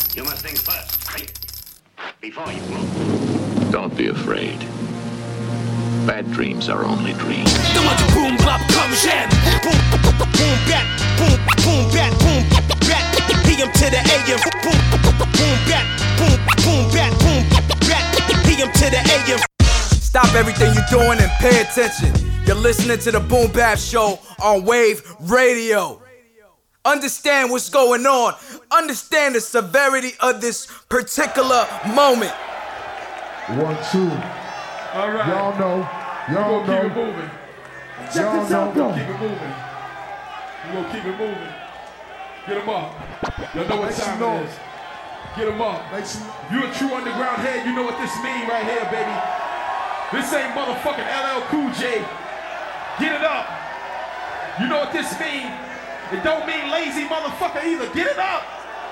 You must think first, right? Before you move. Don't be afraid. Bad dreams are only dreams. The one boom bop come jam. Boom boom bat, boom boom bat, boom bat. PM to the AM. Boom boom bat, boom boom bat, boom bat. PM to the AM. Stop everything you're doing and pay attention. You're listening to the Boom Bap Show on Wave Radio. Understand what's going on. Understand the severity of this particular moment. 1, 2. All right. Y'all know. Y'all know. Keep it moving. Y'all know. Keep it moving. We gonna keep it moving. Get them up. Y'all know what time it is. Get them up. You a true underground head, you know what this mean right here, baby. This ain't motherfucking LL Cool J. Get it up. You know what this mean. It don't mean lazy motherfucker either. Get it up.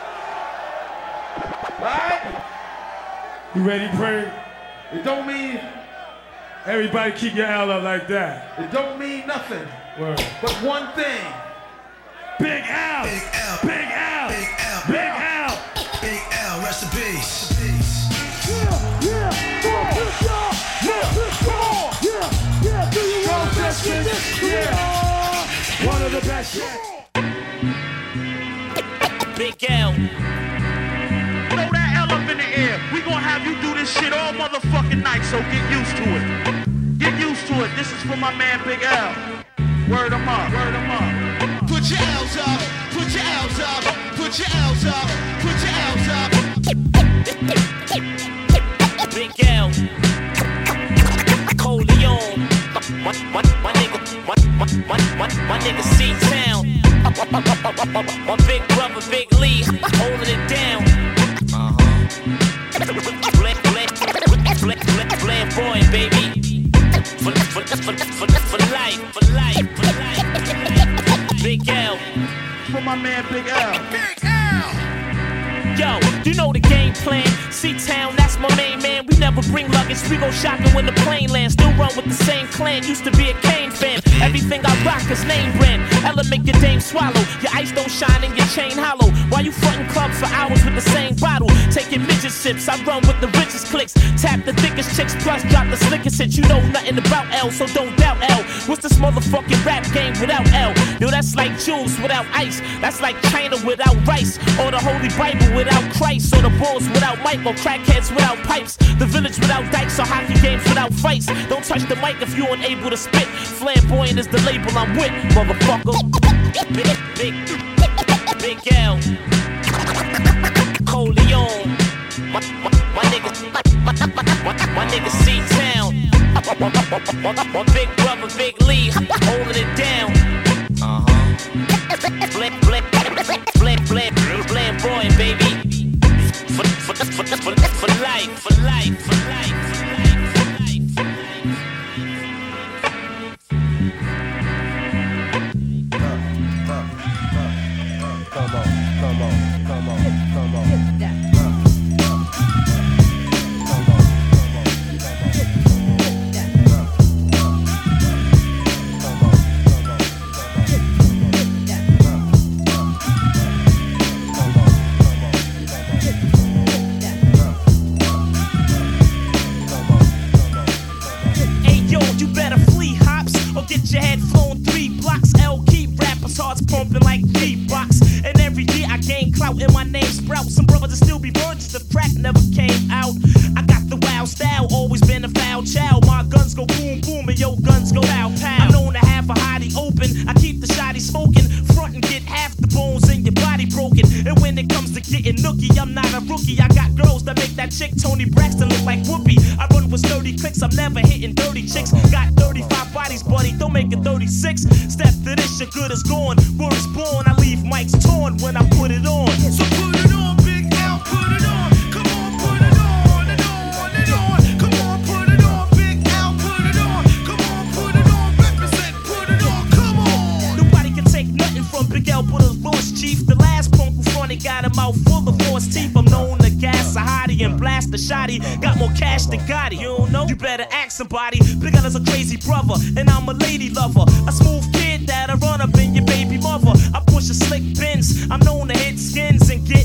Right? You ready, Pray? It don't mean... Everybody keep your L up like that. It don't mean nothing. Word. But one thing. Big L. Big L. Big L. Big L. Big L. Big L, rest in peace. One of the best. Big L. Throw that L up in the air. We gonna have you do this shit all motherfucking night, so get used to it. Get used to it. This is for my man Big L. Word him up. Word him up. Put your L's up. Put your L's up. Put your L's up. Put your L's up. Big L. Coleon. My nigga C-Town. My big brother, Big Lee, holding it down. Flamboyant, baby. For life. Big L. For my man, Big L. Big L. Yo, you know the game plan. C-Town, that's my main man. We never bring luggage, we go shopping when the plane lands. Still run with the same clan, used to be a Kane fan. Everything I rock is name brand. Ella make your dame swallow. Your ice don't shine and your chain hollow. While you frontin' clubs for hours with the same bottle. Taking midget sips, I run with the richest clicks. Tap the thickest chicks, plus drop the slickest hits. You know nothing about L, so don't doubt L. What's this motherfucking rap game without L? Yo, that's like Jules without ice. That's like China without rice. Or the Holy Bible without Christ. Or the Bulls without Mike. Or crackheads without pipes. The village without dikes. Or hockey games without fights. Don't touch the mic if you unable to spit. Flamboyant is the label I'm with, motherfucker. Big L. Coleon. My nigga C-Town. My big brother, Big Lee, holding it down. Flamboyant, baby. For life. Come on. Hey yo, you better flee hops or get your head flown 3 blocks. L keep rappers hearts pumping like Reeboks. And every year I gain clout and my name sprouts. Some brothers will still be virgins if crack never came out. I got the wild style, always been a foul child. My guns go boom boom and your guns go pow pow. I'm known to have a hottie open. I keep the shotty smoking. Front and get half the bones in your body broken. And when it comes to getting nookie, I'm not a rookie. I got girls that make that chick Tony Braxton look like Whoopi. I run with sturdy clicks, I'm never hitting dirty chicks. Got 35 bodies, buddy, don't make it 36. Step to this, your good is gone. Word is born, I leave mics torn when I put it on. So put it on, Big L, put it on. Come on, put it on and on and on. Come on, put it on, Big L, put it on. Come on, put it on, represent, put it on, come on. Nobody can take nothing from Big L but his voice, chief. The last punk who fronted got a mouth full of force teeth. I'm known to gas a hottie and blast a shotty. Got more cash than Gotti, you don't know? You better ask somebody. Big L is a crazy brother, and I'm a lady lover. A smooth kid that'll run up in your baby mother. I push a slick Benz. I'm known to hit skins and get ins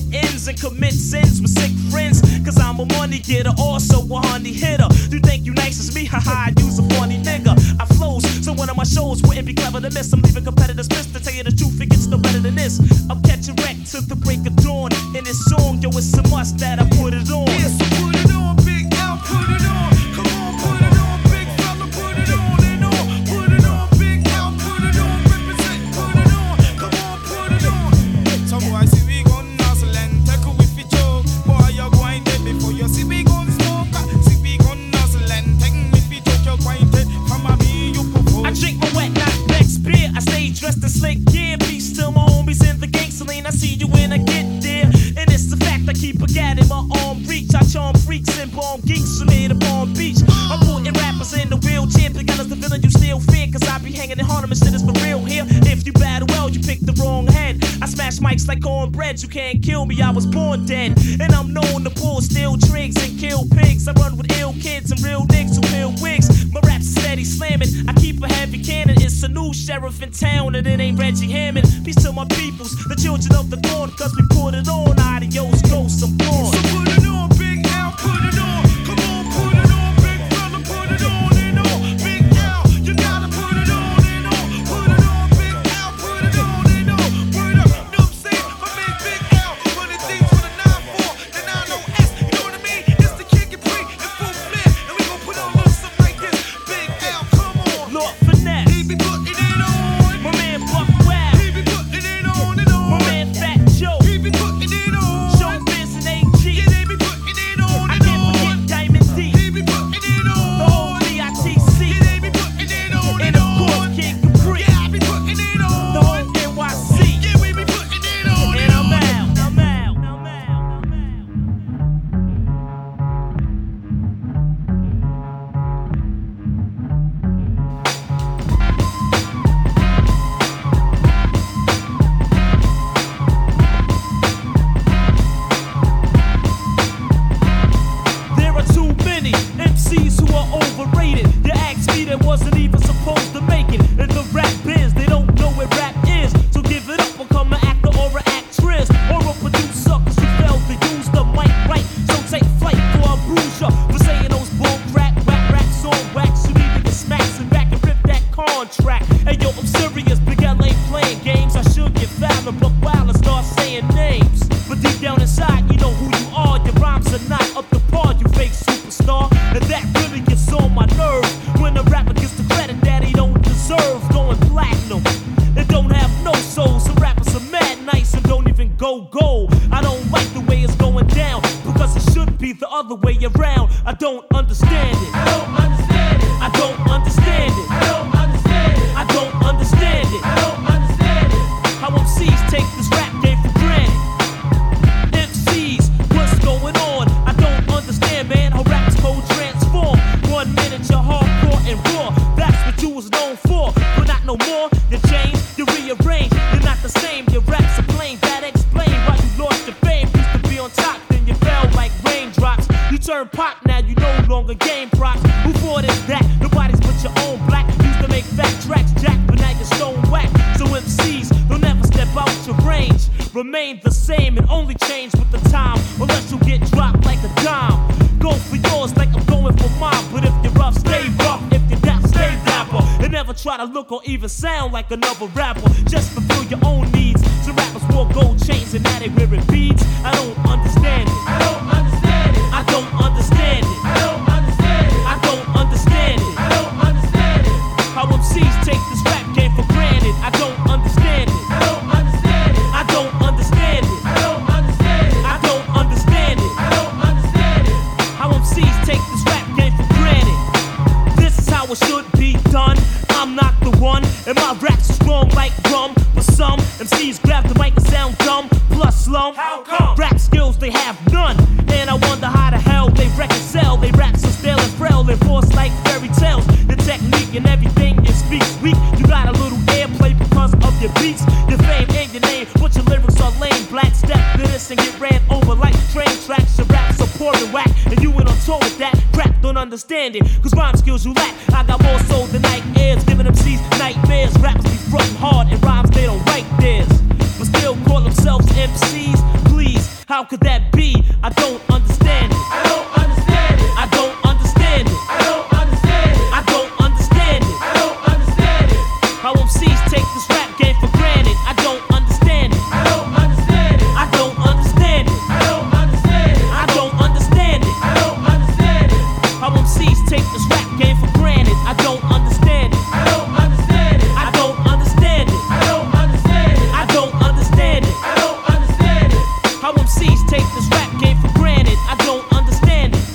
offenses and commit sins with sick friends. Cause I'm a money getter, also a honey hitter. You think you nice as me? Haha, I use a funny nigga. I flows, so one of my shows wouldn't be clever to miss. I'm leaving competitors pissed. To tell you the truth, it gets no better than this. I'm catching wreck to the break of dawn. In this song, yo, it's a must that I put it on. Yes, put it on, Big L, put it on. Come on, put it on, big fella, put it on and on. Put it on, Big L, put it on, represent, put it on. Come on, put it on. Some boy see we gon' hustle and take a whiffy joke. Boy, you're going dead before you see we gon' smoke. See we gon' hustle and take a whiffy joke. You're going dead from a me, you propose. I drink my wet, not next beer. I stay dressed in slick gear. Peace to my homies in the gang, Celine. I see you when I get there. And it's the fact I keep a gat in my arm reach. I charm freaks and bomb geeks from here to Palm Beach. I'm putting rappers in the wheelchair because the villain you still fear. Cause I be hanging in Harlem and shit is for real here. If you battle well, you pick the wrong head. I smash mics like cornbread. You can't kill me, I was born dead. And I'm known to pull steel trigs and kill pigs. I run with ill kids and real niggas who peel wigs. My rap's steady slamming. I keep a heavy cannon. It's a new sheriff in town and it ain't Reggie Hammond. Peace to my peoples, the children of the corn. Cause we put it on. Adios, ghost, I'm gone. So put it on, Big L, put it on. Come on, put it on, big fella, put it on and on. Big L, you gotta put it on and on. Put it on, Big L, put it on and on. Word up, know what I'm saying? My man Big L, running things for the 9-4, the 9-0-S, you know what I mean? It's the kick and pre and full flare, and we gon' put on a little something like this. Big L, come on. Lord Finesse, He be putting it on. my man Buck Wild, He be putting it on and on. my man Fat Joe, He be putting it on. Showbiz and AG. Yeah, they be putting it on I and can't on. forget Diamond D, He be putting it on. the whole DITC, Yeah, they be putting it on and of course Kid Capri, Yeah, I be putting it on. the whole NYC. Yeah, we be putting it on And I'm out, I'm out. There are too many MCs who are overrated. You asked me that wasn't even supposed to make it. In the rap biz, they don't know what rap is. So give it up, become an actor or an actress. Or a producer, cause you failed to use the mic right. So take flight for a bruiser. For saying those bull crap, raps on wax. You need to get smacked and back and rip that contract. Hey yo, I'm serious, Big L ain't playing games. I should get fouled and buck wild and start saying names. But deep down inside, you know who you are. Your rhymes are not up to par, you fake superstar. And that really gets on my nerves. When a rapper gets the credit that he don't deserve. Going platinum and don't have no soul. Some rappers are mad nice and don't even go gold. I don't like the way it's going down, because it should be the other way around. I don't understand it. I don't understand it. I don't understand it. I don't understand it. I don't understand it. I don't understand it. How MCs take this rap game for granted. MCs, what's going on? I don't understand, man, how raps code transform. 1 minute you're hardcore and raw, that's what you was known for. But not no more, you change, you rearrange. You're not the same, your raps are plain. That explain why you lost your fame. Used to be on top, then you fell like raindrops. You turn pop, now you no longer game props. Who thought is that? Nobody's but your own black. Used to make fat tracks, jack, but now you're stone whack. So MCs, don't never step out your range. Remain the same and only change with the time, unless you get dropped like a dime. Go for yours like I'm going for mine. But if you're rough, stay rough. If you're down, stay dapper. And never try to look or even sound like another rapper. Just fulfill your own needs. Some rappers wore gold chains and now they wearing beads. I don't understand it. I don't understand it. I don't understand it. I don't understand it. I don't understand it. I don't understand it. How MCs take this rap game for granted. I don't understand it. I don't understand it. I don't understand it. I don't understand it. I don't understand it. I don't understand it. How MCs take this rap game for granted. This is how it should be done. I'm not the one, and my raps are strong like rum. But some MCs grab the mic and sound dumb, plus slum. How come? Rap skills they have none, and I wonder how the hell they reconcile. They rap so stale and frail and forced like fairy tales. The technique and everything you speak's weak. You got a little airplay because of your beats, your fame and your name, but your lyrics are lame. Black step to this and get ran over like train tracks. Your raps are poor and whack, and you went on tour with that crap. Don't understand it, cause rhyme skills you lack. I got more soul than night airs, giving MCs nightmares. Rappers be frontin' hard and rhymes they don't write theirs, but still call themselves MCs. Please, how How could that be? I don't understand it. I don't understand it. I don't understand it. I don't understand it. I don't understand it. I don't understand it. How MCs take this rap game for granted. I don't understand it. I don't understand it. I don't understand it. I don't understand it. I don't understand it. I don't understand it. How MCs take this rap game for granted. I don't understand it. I don't understand it. I don't understand it. I don't understand it. I don't understand it. I don't understand it. How MCs take this rap game for granted. I don't understand it.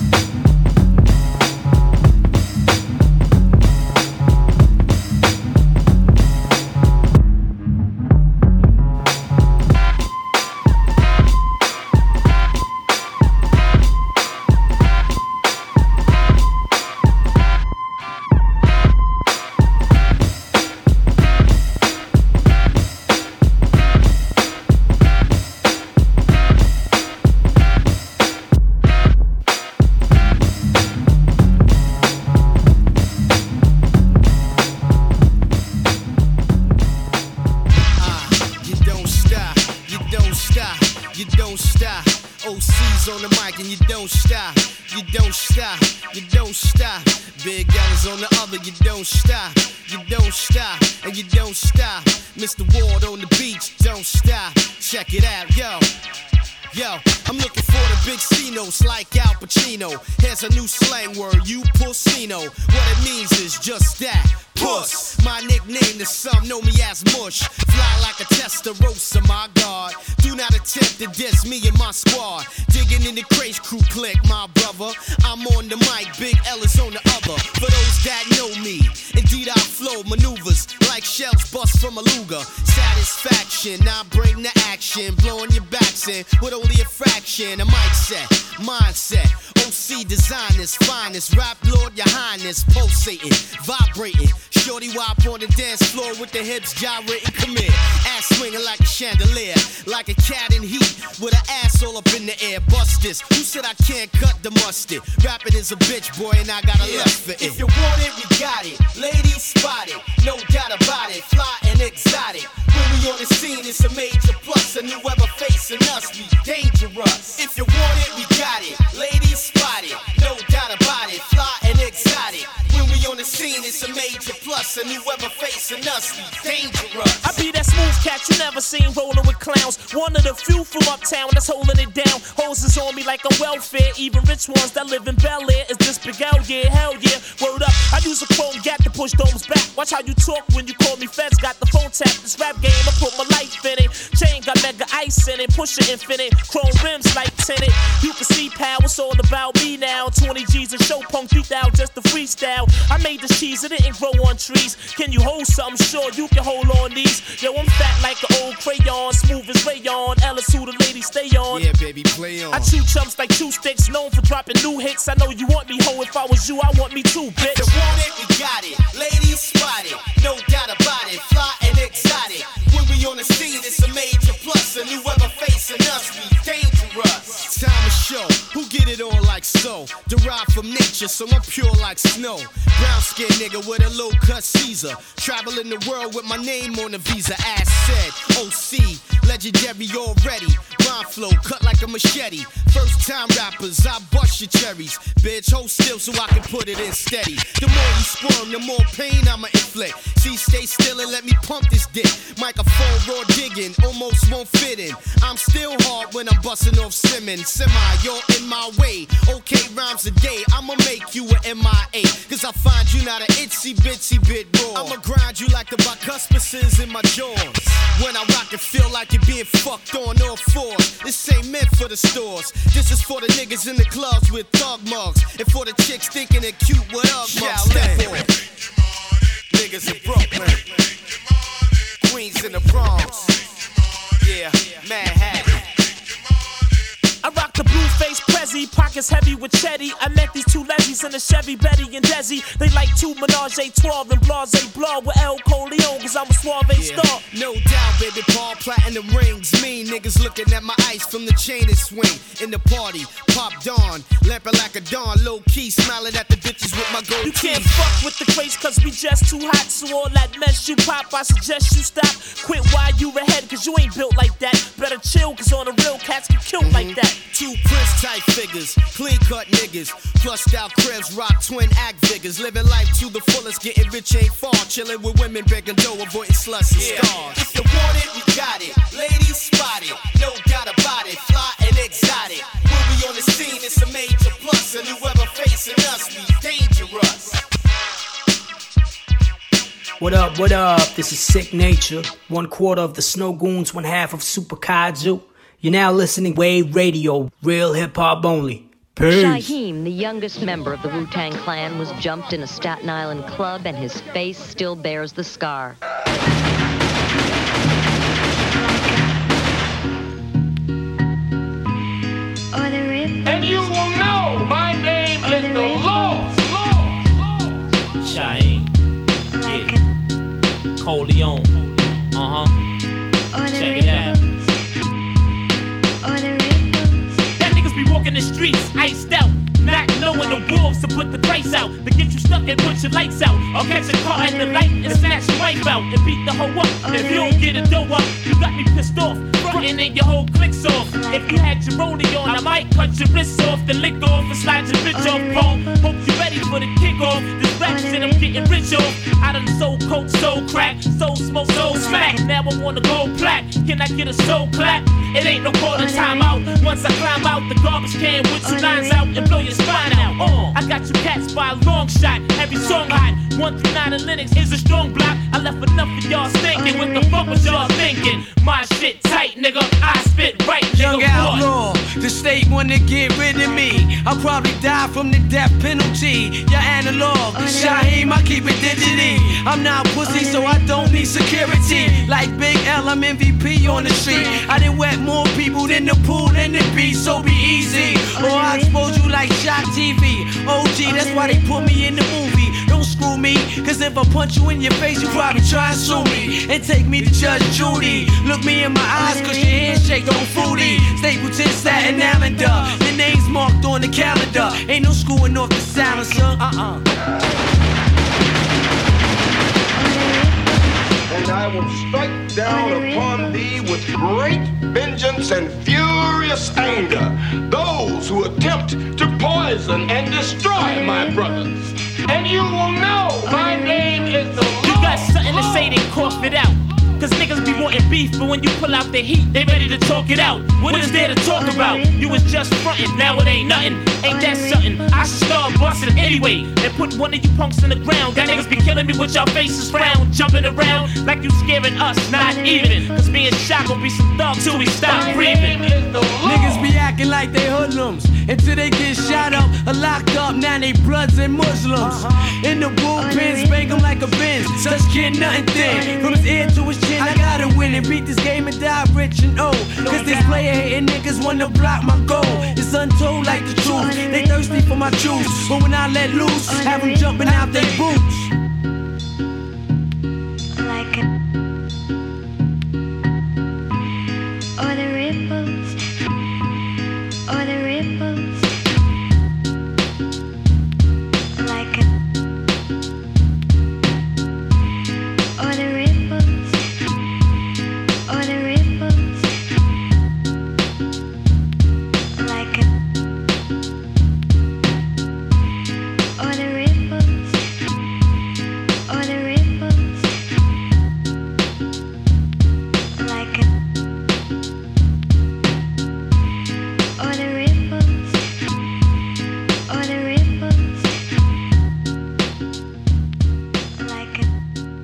You don't stop, you don't stop, you don't stop. OC's on the mic and you don't stop, you don't stop, you don't stop. Big L's on the other, you don't stop, you don't stop, and you don't stop. Mr. Ward on the beach, don't stop. Check it out, yo. Yo, I'm looking for the big C-notes like Al Pacino. Here's a new slang word, you pussino. What it means is just that, puss. My nickname to some know me as Mush. Fly like a Testarossa, my God. Do not attempt to diss me and my squad. Digging in the Craze Crew clique, my brother. I'm on the mic, Big L is on the other. For those that know me, indeed I flow maneuvers like shells bust from a Luger. Satisfaction, I bring the action. Blowing your backs in with only a fraction. A mic set, mindset. OC designers, finest. Rap Lord, your highness. Pulsating, vibrating. Shorty wop on the dance floor with the hips gyrating. Come here, ass swinging like a chandelier. Like a cat in heat with an ass all up in the air. Bust this. Who said I can't cut the mustard? Rapping is a bitch, boy, and I got a lust for it. If you want it, we got it. Ladies spot it, no doubt about it. Fly and exotic. When we on the scene, it's a major plus. And whoever facing us, we dangerous. If you want it, we got it. Ladies spot it, no doubt about it. Fly and exotic. When we on the scene, it's a major plus. And whoever facing us, we dangerous. I be that smooth cat you never seen rolling with clowns. One of the few from uptown that's holding it down. Hoses on me like I'm welfare. Even rich ones that live in Bel Air. Is this Big L? Yeah, hell yeah. Word up. I use a chrome gat to push domes back. Watch how you talk when you call me feds. Got the phone tap. This rap game, I put my life in it. Chain got mega ice in it. Push it infinite. Chrome rims like tinted. You can see pal, it's all about me now. 20 G's and show punk beat out just the freestyle. I made this cheese, it didn't grow on trees. Can you hold something? Sure, you can hold on these. Yo, I'm fat like an old crayon. Smooth as rayon. Ellis who the ladies stay on. Yeah, baby, play on. I chew chumps like chew sticks. Known for dropping new hits. I know you want me, ho. If I was you, I want me too, bitch. If you want it, we got it. Ladies spot it, no doubt about it. Fly and exotic. When we on the scene, it's a major plus. And whoever facing us, we dangerous. Time to show who get it on like so. Derived from nature, so I'm pure like snow. Brown skin nigga with a low cut Caesar. Traveling the world with my name on the visa. Ass said, OC, legendary already. Rhyme flow cut like a machete. First time rappers, I bust your cherries. Bitch, hold still so I can put it in steady. The more you squirm, the more pain I'ma inflict. See, stay still and let me pump this dick. Microphone raw digging, almost won't fit in. I'm still hard when I'm busting off Simmons. Semi, you're in my way. Okay, rhymes a day, I'ma make you a MIA. Cause I find you not an itsy bitsy bit raw. I'ma grind you like the bicuspices in my jaws. When I rock it, feel like you're being fucked on all fours. This ain't meant for the stores. This is for the niggas in the clubs with thug mugs. And for the chicks thinking they're cute with up mugs. Step on. Niggas in Brooklyn. Queens in the Bronx. Yeah, Manhattan. I rock the blue face Prezi, pocket is heavy with Chetty. I met these two lesbies in a Chevy, Betty and Desi. They like two Menage a 12 and Blase Blah with El Coleon, cause I'm a suave star. No doubt, baby, Paul, platinum rings. Me niggas looking at my ice from the chain and swing. In the party, pop dawn, lamping like a dawn, low key, smiling at the bitches with my gold You can't teeth. fuck with the craze cause we just too hot. So all that mess you pop, I suggest you stop. Quit while you ahead cause you ain't built like that. Better chill cause on the real cats get killed like that. Two Prince type figures, clean cut niggas, plussed out cribs, rock twin act figures, living life to the fullest, getting rich ain't far, chilling with women, begging dough, avoiding sluts and stars. If you want it, we got it. Ladies spot it, no doubt about it. Fly and exotic. When we on the scene, it's a major plus, and whoever facing us, we dangerous. What up, what up? This is Sick Nature, 1/4 of the Snow Goons, 1/2 of Super Kaiju. You're now listening Wave Radio, real hip-hop only. Peace. Shaheem, the youngest member of the Wu-Tang Clan, was jumped in a Staten Island club and his face still bears the scar. And you will know my name is the Law. Shaheem, yeah, Coleon, check it out. That niggas be walking the streets, iced out, not knowing the wolves to put the price out, to get you stuck and put your lights out, or catch a car at the light and snatch your wife out, and beat the hoe up. If you don't get a dough up, you got me pissed off, frontin' and your whole click's off. If you had your rollie on, I might cut your wrists off, then lick off and slide your bitch off, phone. Hope you ready for the kickoff, this rap shit I'm getting rich off. I done sold coke, sold crack, sold smoke, sold smack. Now I want a gold plaque, can I get a soul clap? It ain't no quarter time out. Once I climb out the garbage can with 2 lines out and blow your spine out. I got you cats by a long shot. Every song hot. 1 through 9 in Linux is a strong block. I left enough of y'all stinking. What the fuck was y'all thinking? My shit tight, nigga. I spit right, nigga. Young outlaw, the state wanna get rid of me. I'll probably die from the death penalty. Your analog, Shaheem, I keep it digity. I'm not pussy, so I don't need security. Like Big L, I'm MVP on the street. I done wet more people than the pool and the beach, so be easy. Or I expose you like Shock TV. OG, that's why they put me in the movie. Don't screw me, cause if I punch you in your face, you probably try and sue me. And take me to Judge Judy. Look me in my eyes, cause your handshake don't foodie. Stapleton, Staten Island, your name's marked on the calendar. Ain't no screwing off the silencer, And I will strike down upon thee with great vengeance and furious anger those who attempt to poison and destroy my brothers. And you will know my name is the Law. You got something to say, then cough it out. Cause niggas be wanting beef, but when you pull out the heat, they ready to talk it out. What is there to talk about? You was just frontin', now it ain't nothing. Ain't that something? I should start bustin' anyway and put one of you punks in the ground. That niggas be killing me with y'all faces frown, jumping around like you scaring us, not even. Cause being shot gon' be some thugs till we stop breathing. Niggas be acting like they hoodlums until they get shot up or locked up. Now they bloods and Muslims. In the bullpen, spank 'em like a Benz. Such kid, nothing thin. From his ear to his chin, I gotta win and beat this game and die rich and old. Cause this player hating niggas wanna block my goal. It's untold like the truth. They thirsty for my juice, but when I let loose, have them jumping out their boots. Like it. Or the ripples. Or the ripples. Like it. Or the ripples. Or the ripples. Like it. Or the ripples. Or the ripples. Like it. Or the ripples. Or the ripples. Like it.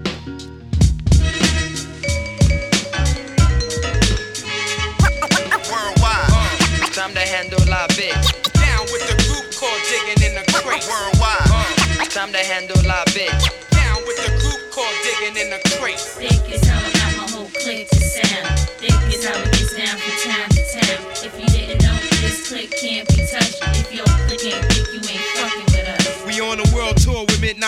Worldwide, time to handle our bit. Down with the group called digging in the crate. Worldwide, time to handle our bit. Down with the group called digging in the crate. Think is how I got my whole clique to sound. Think is how it gets down from town to town. If you didn't know, this clique can't be touched. If your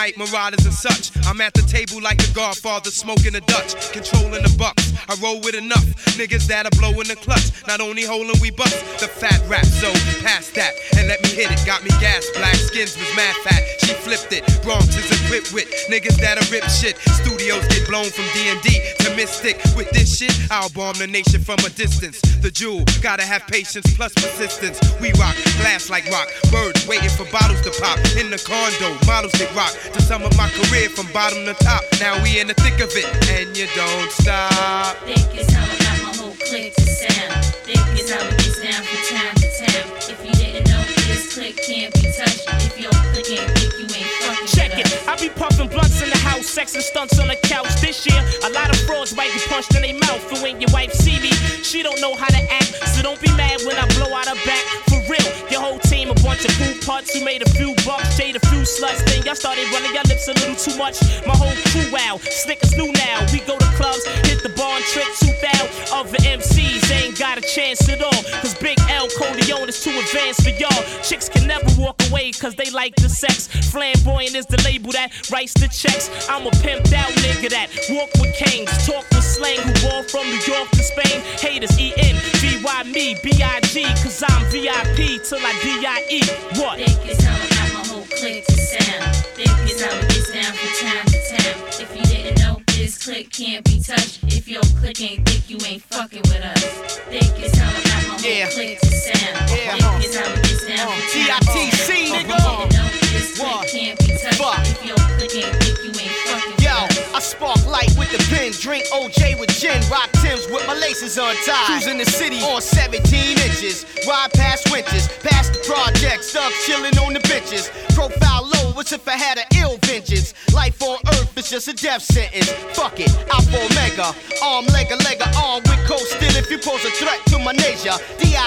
night, marauders and such. I'm at the table like the Godfather, smoking a Dutch, controlling the bucks. I roll with enough niggas that'll blow in the clutch. Not only holding, we bust the fat rap, so pass that and let me hit it. Got me gas, black skins was mad fat. She flipped it. Bronx is equipped with niggas that'll rip shit. Studios get blown from D&D to Mystic. With this shit, I'll bomb the nation from a distance. The jewel, gotta have patience plus persistence. We rock, glass like rock. Birds waiting for bottles to pop. In the condo, models that rock. To sum up my career from bottom to top. Now we in the thick of it, and you don't stop. Think it's how I got my whole clique to sound. Think it's how it gets down from town to town. If you didn't know, this clique can't be touched. If your clique ain't thick, you ain't fucking Check with it, us. I be puffing blunts in the house, sex and stunts on the couch. This year, a lot of frauds might get punched in their mouth. And when your wife see me, she don't know how to act. So don't be mad when I blow out her back. For real, your whole team a bunch of food putts who made a few bucks, jade a few sluts. Then y'all started running your lips a little too much. My whole crew wow, slick as new now. We go to clubs, hit the bar and trick 2,000. Other MCs ain't got a chance at all. Cause Big L Codeon is too advanced for y'all. Chicks can never walk away cause they like the sex. Flamboyant is the label that writes the checks. I'm a pimped out nigga that walk with kings, talk with slang, who ball from New York to Spain. Haters E-N-V-Y me, B-I-G, cause I'm VIP till I D-I-E. What? Think it's how I got my whole clique to sound. Think it's how it gets down from town to town. If you didn't know, this clique can't be touched. If your clique ain't thick, you ain't fucking with us. Think it's how I got my whole clique to sound. Think it's how it gets down from town to town. If you didn't know, this clique can't be touched. If your clique ain't thick, you ain't fucking with us. I spark light with the pen, drink OJ with gin, rock Timbs with my laces untied. Cruising the city on 17 inches, ride past winters, past the projects, stuck chilling on the benches. Profile low as if I had an ill vengeance. Life on earth is just a death sentence. Fuck it, Alpha Omega, arm, leg, arm with cold steel if you pose a threat to my nature.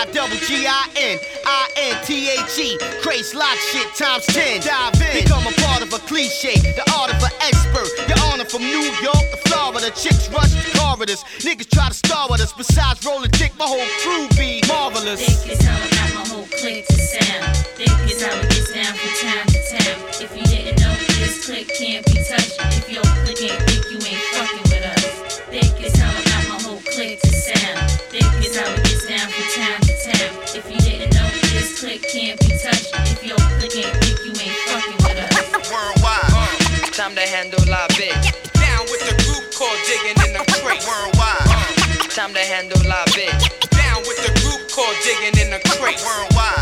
D-I-double-G-I-N-I-N-T-H-E, craze lot shit times 10. Dive in, become a part of a cliche, the art of an expert. Your honor from New York to Florida, chicks rush the corridors. Niggas try to star with us, besides rolling dick, my whole crew be marvelous. Think it's how I got my whole clique to sound. Think it's how it gets down from town to town. If you didn't know, this clique can't be touched. If your clique ain't thick, you ain't fucking with us. Think it's how I got my whole clique to sound. Think it's how it gets down from town to town. If you didn't know, this clique can't be touched. If your clique ain't thick, you ain't fucking with us. Worldwide, time to handle la bitch. Down with the group called digging in the crate. Worldwide, time to handle la bitch. Down with the group called digging in the crate. Worldwide.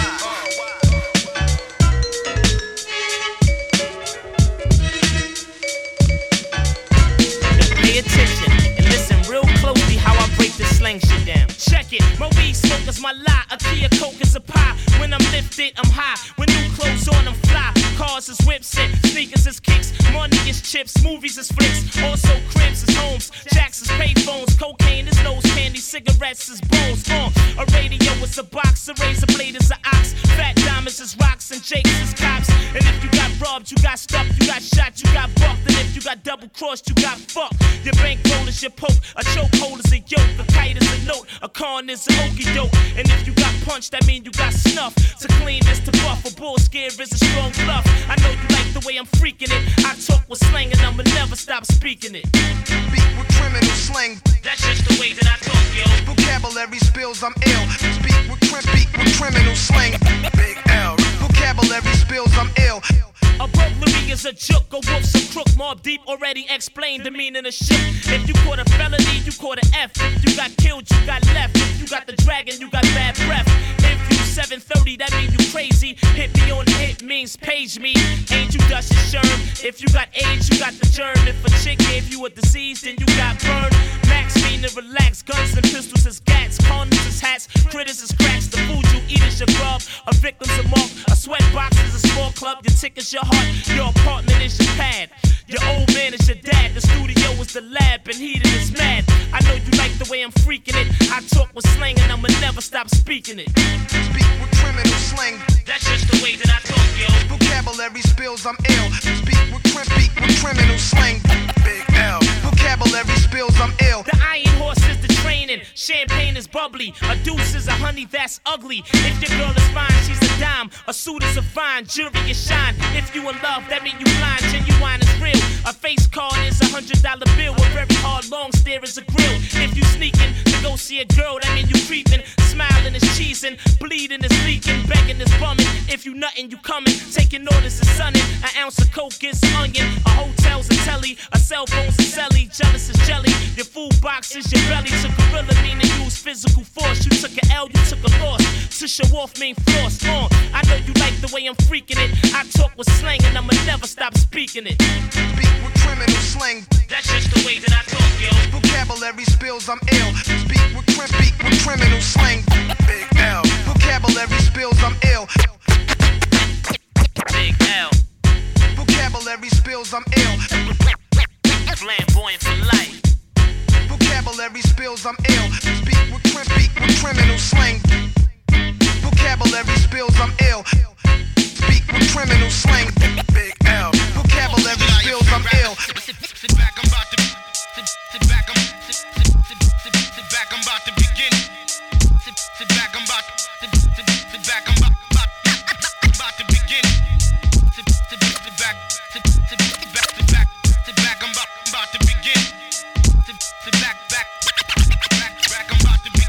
Pay attention and listen real closely how I break this slang shit down. Check it, my weed smoke is my lie. A key of coke is a pie. When I'm lifted, I'm high. When new clothes on, I'm fly. Cars is whips and sneakers is kicks. Money is chips, movies is flicks. Also cribs is homes, jacks is payphones. Cocaine is nose candy, cigarettes is bones. A radio is a box, a razor blade is an ox. Fat diamonds is rocks and jakes is cops. And if you got robbed, you got stuffed, you got shot, you got bucked. And if you got double crossed, you got fucked. Your bankroll is your poke, a chokehold is a yoke, a kite is a note, a con is an okey doke. And if you got punched, that mean you got snuff. To clean is to buff, a bull scare is a strong bluff. I know you like the way I'm freaking it. I talk with slang and I'ma never stop speaking it. Speak with criminal slang. That's just the way that I talk, yo. Vocabulary spills, I'm ill. Speak with criminal slang. Big L. Vocabulary spills, I'm ill. A burglary is a joke, a wolf's a crook. Mob Deep already explained the meaning of shit. If you caught a felony, you caught an F. If you got killed, you got left. If you got the dragon, you got bad breath. If you 730, that mean you crazy. Hit me on the hit means page me. Ain't you dust your sherm? If you got AIDS, you got the germ. If a chick gave you a disease, then you got burned. Max mean to relax. Guns and pistols is gats. Condoms is hats. Critters is cracks. The food you eat is your grub. A victim's a mark. A sweat box is a small club. Your ticket's your heart. Your apartment is your pad. Your old man is your dad. The studio is the lab. And heated is mad. I know you like the way I'm freaking it. I talk with slang and I'ma never stop speaking it. Speak with criminal slang. That's just the way that I talk, yo. Vocabulary spills, I'm ill. Speak with criminal slang. Big L. Vocabulary spills, I'm ill. The iron horse is the training. Champagne is bubbly. A deuce is a honey that's ugly. If your girl is fine, she's a dime. A suit is a fine, jewelry is shine. If you in love, that mean you blind. Genuine is real. A face card is $100 bill. A very hard long stare is a grill. If you sneaking to go see a girl, that mean you creeping. Smiling is cheesing. Bleeding is leaking. Begging is bumming. If you nuttin', you coming. Taking orders is sunning. An ounce of coke is onion. A hotel's a telly. A cell phone's a celly. Jealous is jelly. Your food box is your belly. To gorilla mean to use physical force. You took an L, you took a loss. To show off mean floss. I know you like the way I'm freaking it. I talk with slang and I'ma never stop speaking it. Speak with criminal slang. That's just the way that I talk, yo. Vocabulary spills, I'm ill. Speak with criminal slang. Big L. Vocabulary spills, I'm ill. Big L. Vocabulary spills, I'm ill. Flamboyant for life. Vocabulary spills, I'm ill. Speak with criminal slang. Vocabulary spills, I'm ill. Speak with criminal slang. Big L. Vocabulary spills, I'm ill. Sit back, I'm about to begin. Sit back, I'm about to begin. Sit back, I'm about to begin. Sit back, I'm about to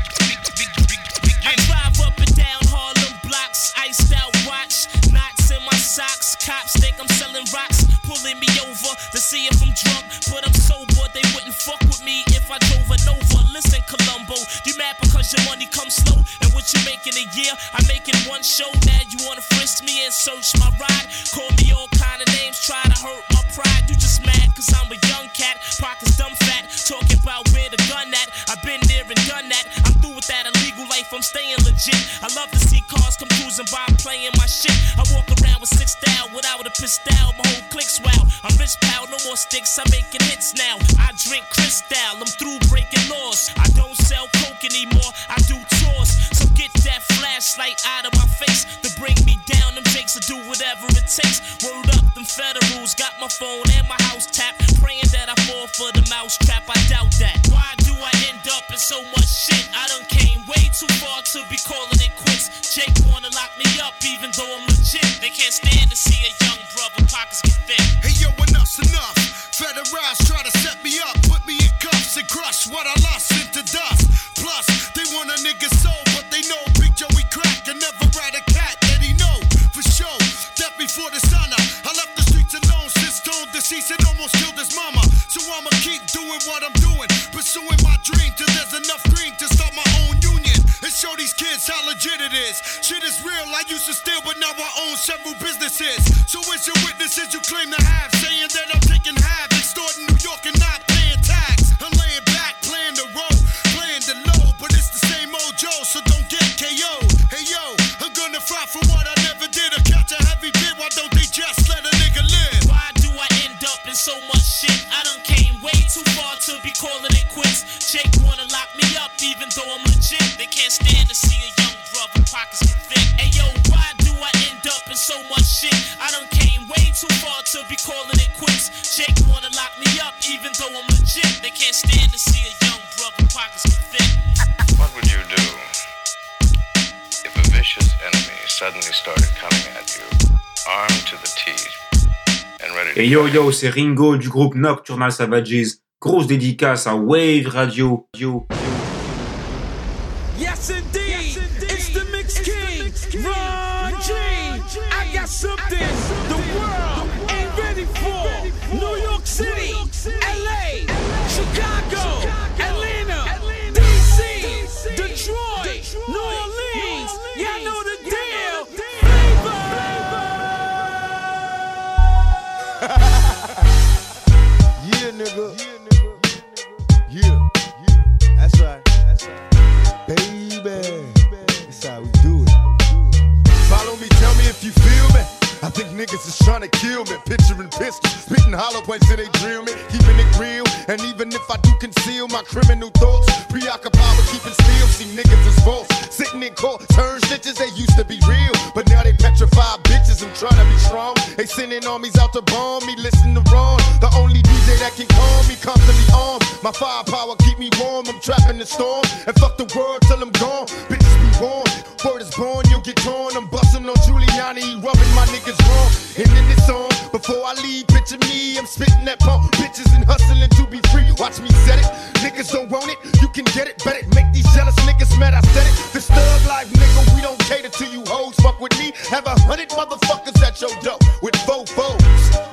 begin. I drive up and down Harlem blocks, iced out watch, knots in my socks. Cops think I'm selling rocks, pulling me over to see if I'm drunk. But I'm sober, they wouldn't fuck with me if I drove a Nova. Listen, Columbo, you mad because your money comes slow? And what you make in a year? I'm making one show. Now you wanna frisk me and search my ride? Call me all kind of names, try to hurt my pride. You just mad cause I'm a young cat, pockets dumb fat, talking about where the gun at. I've been there and done that. I'm through with that illegal life, I'm staying legit. I love to see cars come cruising by, playing my shit. I walk around with 6 style without a pistol. My whole clique's wow. I'm rich pal, no more sticks, I'm making hits now. I drink Cristal, I'm through breaking laws. I don't sell coke anymore, I do tours. So get that flashlight out of my face to bring me down. Them jakes will do whatever it takes. Word up, them federals got my phone and my house tapped, praying that I fall for the mouse trap. I doubt that. Why do I end up in so much shit? I done came way too far to be calling it quits. Jake wanna lock me up even though I'm legit. They can't stand to see a young brother pockets get thick. Hey yo, enough's enough. Federals try to set me up, put me in cuffs and crush what I lost into dust. Plus, they want a nigga soul, but they know Big Joey crack and never ride a cat that he know for sure. Death before dishonor. I left the streets alone since Stone deceased and almost killed his mama. So I'ma keep doing what I'm doing, pursuing my dream till there's enough green to start my own union and show these kids how legit it is. Shit is real. I used to steal, but now I own several businesses. So it's your witnesses you claim to have, saying that I'm taking half, extorting New York and not paying tax. I'm laying back, playing the role, playing the low, but it's the same old Joe, so don't get KO'd. Hey yo, I'm gonna fight for what I never did, or catch a heavy bit. Why don't they just let a nigga live? Why do I end up in so much shit? I done came way too far to be calling it quits. Jake wanna lock me up even though I'm legit. They can't stand to see a young brother pockets get thick. Hey yo, why do I end up in so much shit? I done came way too far to be calling it quits. Jake wanna lock me up even though I'm legit. They can't stand to see a young brother pockets get thick. What would you do if a vicious enemy suddenly started coming at you, armed to the teeth, and ready to... Et yo, c'est Ringo du groupe Nocturnal Savages. Grosse dédicace à Wave Radio. Yes, indeed. It's the Mix King, Ron G. I got something the world ain't ready for. New York City, LA, Chicago, Atlanta, DC, Detroit, New Orleans. Y'all know the deal. Yeah, nigga. Yeah. That's right. Baby. That's how we do it. Follow me, tell me if you feel me. I think niggas is trying to kill me. Picturing pistols, spitting hollow points till they drill me. Keeping it real, and even if I do conceal my criminal thoughts, preoccupied with keeping still. See niggas is false, sitting in court, turn snitches. They used to be real, but now they petrified bitches. I'm trying to be strong. They sending armies out to bomb me. Listen to firepower, keep me warm. I'm trapping the storm and fuck the world till I'm gone. Bitches be born, word is born, you'll get torn. I'm busting on Giuliani, he rubbing my niggas wrong. And in this song, before I leave, picture me, I'm spitting that pump, bitches and hustling to be free. Watch me set it, niggas don't want it, you can get it, bet it. Make these jealous niggas mad, I said it. This thug life, nigga, we don't cater to you hoes. Fuck with me, have 100 motherfuckers at your door with fofos.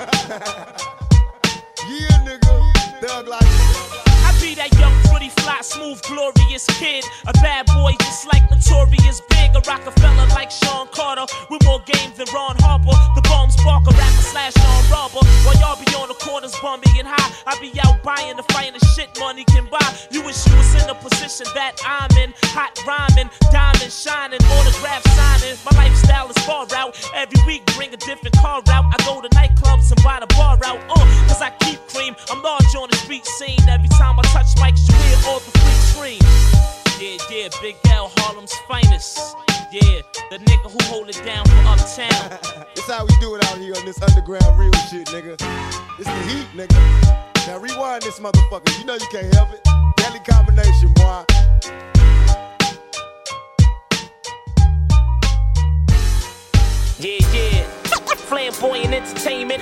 Yeah, nigga, thug life. I be that young, pretty, fly, smooth, glorious kid. A bad boy just like Notorious Big. A Rockefeller like Sean Carter. With more game than Ron Harper. The bomb sparker, rapper slash Sean Robber. While y'all be on the corners bumping and high, I be out buying the fighting the shit money can buy. You wish you was in the position that I'm in. Hot rhyming, diamond shining, autograph signing. My lifestyle is far out. Every week bring a different car out. I go to nightclubs and buy the bar out. Cause I keep cream. I'm large on the street scene. Every time I touch mics, you hear all the freak scream. Yeah, Big L, Harlem's finest. Yeah, the nigga who hold it down for Uptown. This how we do it out here on this underground real shit, nigga. It's the heat, nigga. Now rewind this motherfucker. You know you can't help it. Deadly combination, boy. Yeah. Flamboyant entertainment.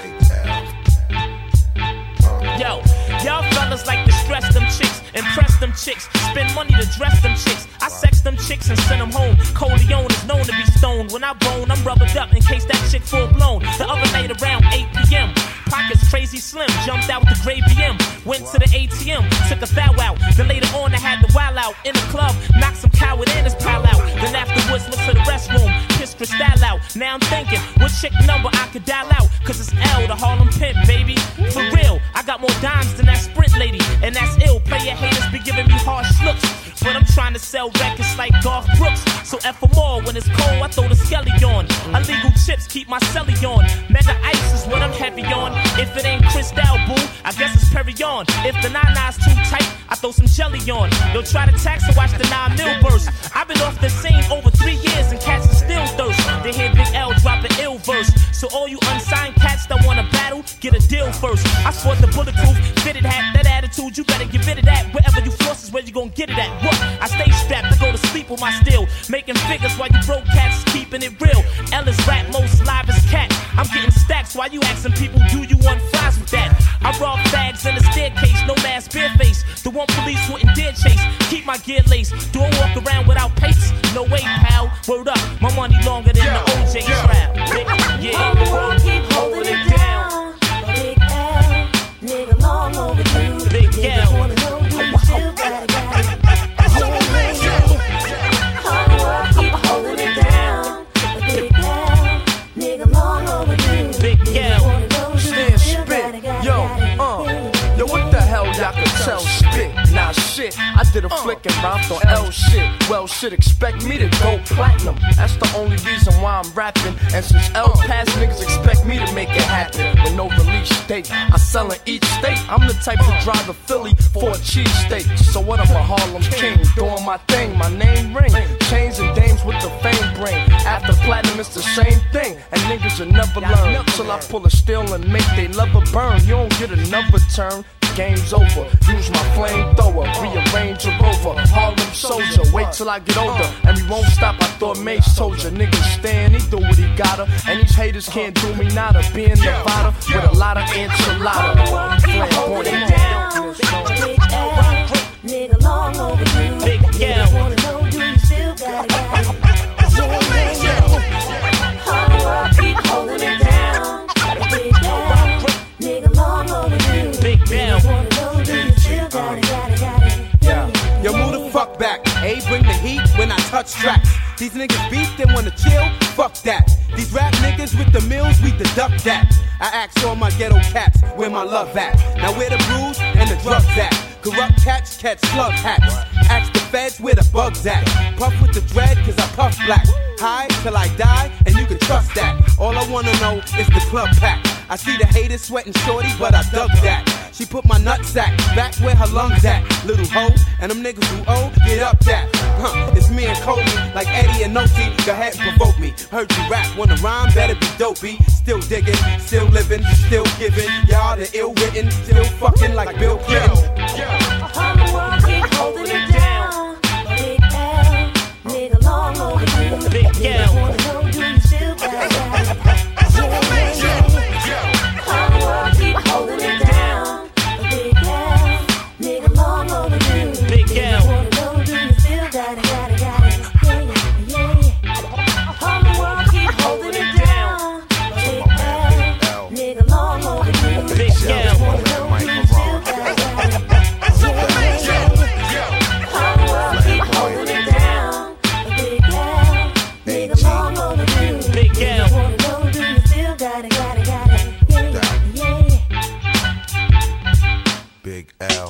Yo, y'all fellas like to stress them chicks, impress them chicks, spend money to dress them chicks. I sex them chicks and send them home. Corleone is known to be stoned. When I bone, I'm rubbered up in case that chick full blown. The other night around 8 p.m., pockets crazy slim, jumped out with the gray BM. Went to the ATM, took a thou out. Then later on I had the wild out in the club, knocked some coward and his pal out. Then afterwards went to the restroom, pissed Cristal out. Now I'm thinking, what chick number I could dial out? Cause it's L, the Harlem Pimp, baby. For real, I got more dimes than that Sprint lady, and that's ill. Player haters be giving me harsh looks, but I'm trying to sell records like Garth Brooks. So F for more, when it's cold I throw the skelly on. Illegal chips keep my celly on. Mega ice is what I'm heavy on. If it ain't Cristal, boo, I guess it's Perry on. If the 9-9's too tight, I throw some jelly on. They'll try to tax and watch the 9 mil burst. I've been off the scene over 3 years and cats are still thirst. They hear Big L drop an ill verse. So all you unsigned cats that wanna battle, get a deal first. I sport the bulletproof, fitted hat, that attitude, you better get rid of that. Wherever you floss is where you gon' get it at. What? I stay strapped, I go to sleep with my steel. Making figures while you broke cats keeping it real. L is rap, most live as cat. I'm getting stacks while you asking people, do you want fries with that? I rob bags in the staircase, no mask, bare face. The one police wouldn't dare chase. Keep my gear laced. Do I walk around without pace? No way, pal. Word up, my money longer than the OJ trap. Yeah, the world keep holding it down. Big L, nigga long overdue. Big L. Wanna know, do you still got it? Keep holding it down. Big L, nigga long overdue. Big L. Stand spit. Yo, what the hell y'all can tell spit? Nah, shit, I did a flick and rhymed on L shit. Well, shit, expect me to go platinum. That's the only reason why I'm rapping. And since L passed, niggas expect me to make it happen. With no release date, I sell in each state. I'm the type to drive a Philly for a cheesesteak. So what, I'm a Harlem king, doing my thing. My name ring, chains and dames with the fame bring. After platinum, it's the same thing. And niggas will never learn till I pull a steel and make they leather burn. You don't get another turn. Game's over, use my flamethrower, rearrange a rover, Harlem soldier, wait till I get older, and we won't stop, I thought Mace told ya, niggas stand, he do what he gotta, and these haters can't do me nada, being Nevada, with a lot of enchilada, flamboyant down, Big L, nigga long overdue. Big L. Wanna know, do you still got it? Keep holding it down. Big L, nigga long overdue. Big L. Wanna know, do you still got it? Yeah. Yo, move the fuck back. A bring the heat when I touch tracks. These niggas beef, they wanna chill? Fuck that. These rap niggas with the mills, we deduct that. I ask all my ghetto cats where my love at. Now where the bruise and the drugs at? Corrupt cats catch slug hats. Ask the feds where the bugs at. Puff with the dread cause I puff black. High till I die and you can trust that. All I wanna know is the club pack. I see the haters sweating shorty but I dug that. She put my nutsack back where her lungs at. Little hoe, and them niggas who owe, get up that. It's me and Kobe, like Eddie and Noti. Go ahead and provoke me. Heard you rap, wanna rhyme, better be dopey. Still digging, still living, still giving. Y'all the ill written, still fucking like Bill Clinton. Big L. Holding it down, Big L, nigga long overdue. Big L. Wanna know, do you still got it, got it, got it? Yeah. All the world keep holding it down, Big L, nigga long overdue. Big L. Wanna know, do you still got it, got it? Yeah. All the world keep holding it down, Big L, nigga long overdue. Big L. Wanna know, do you still got it, got it, got it? Big L.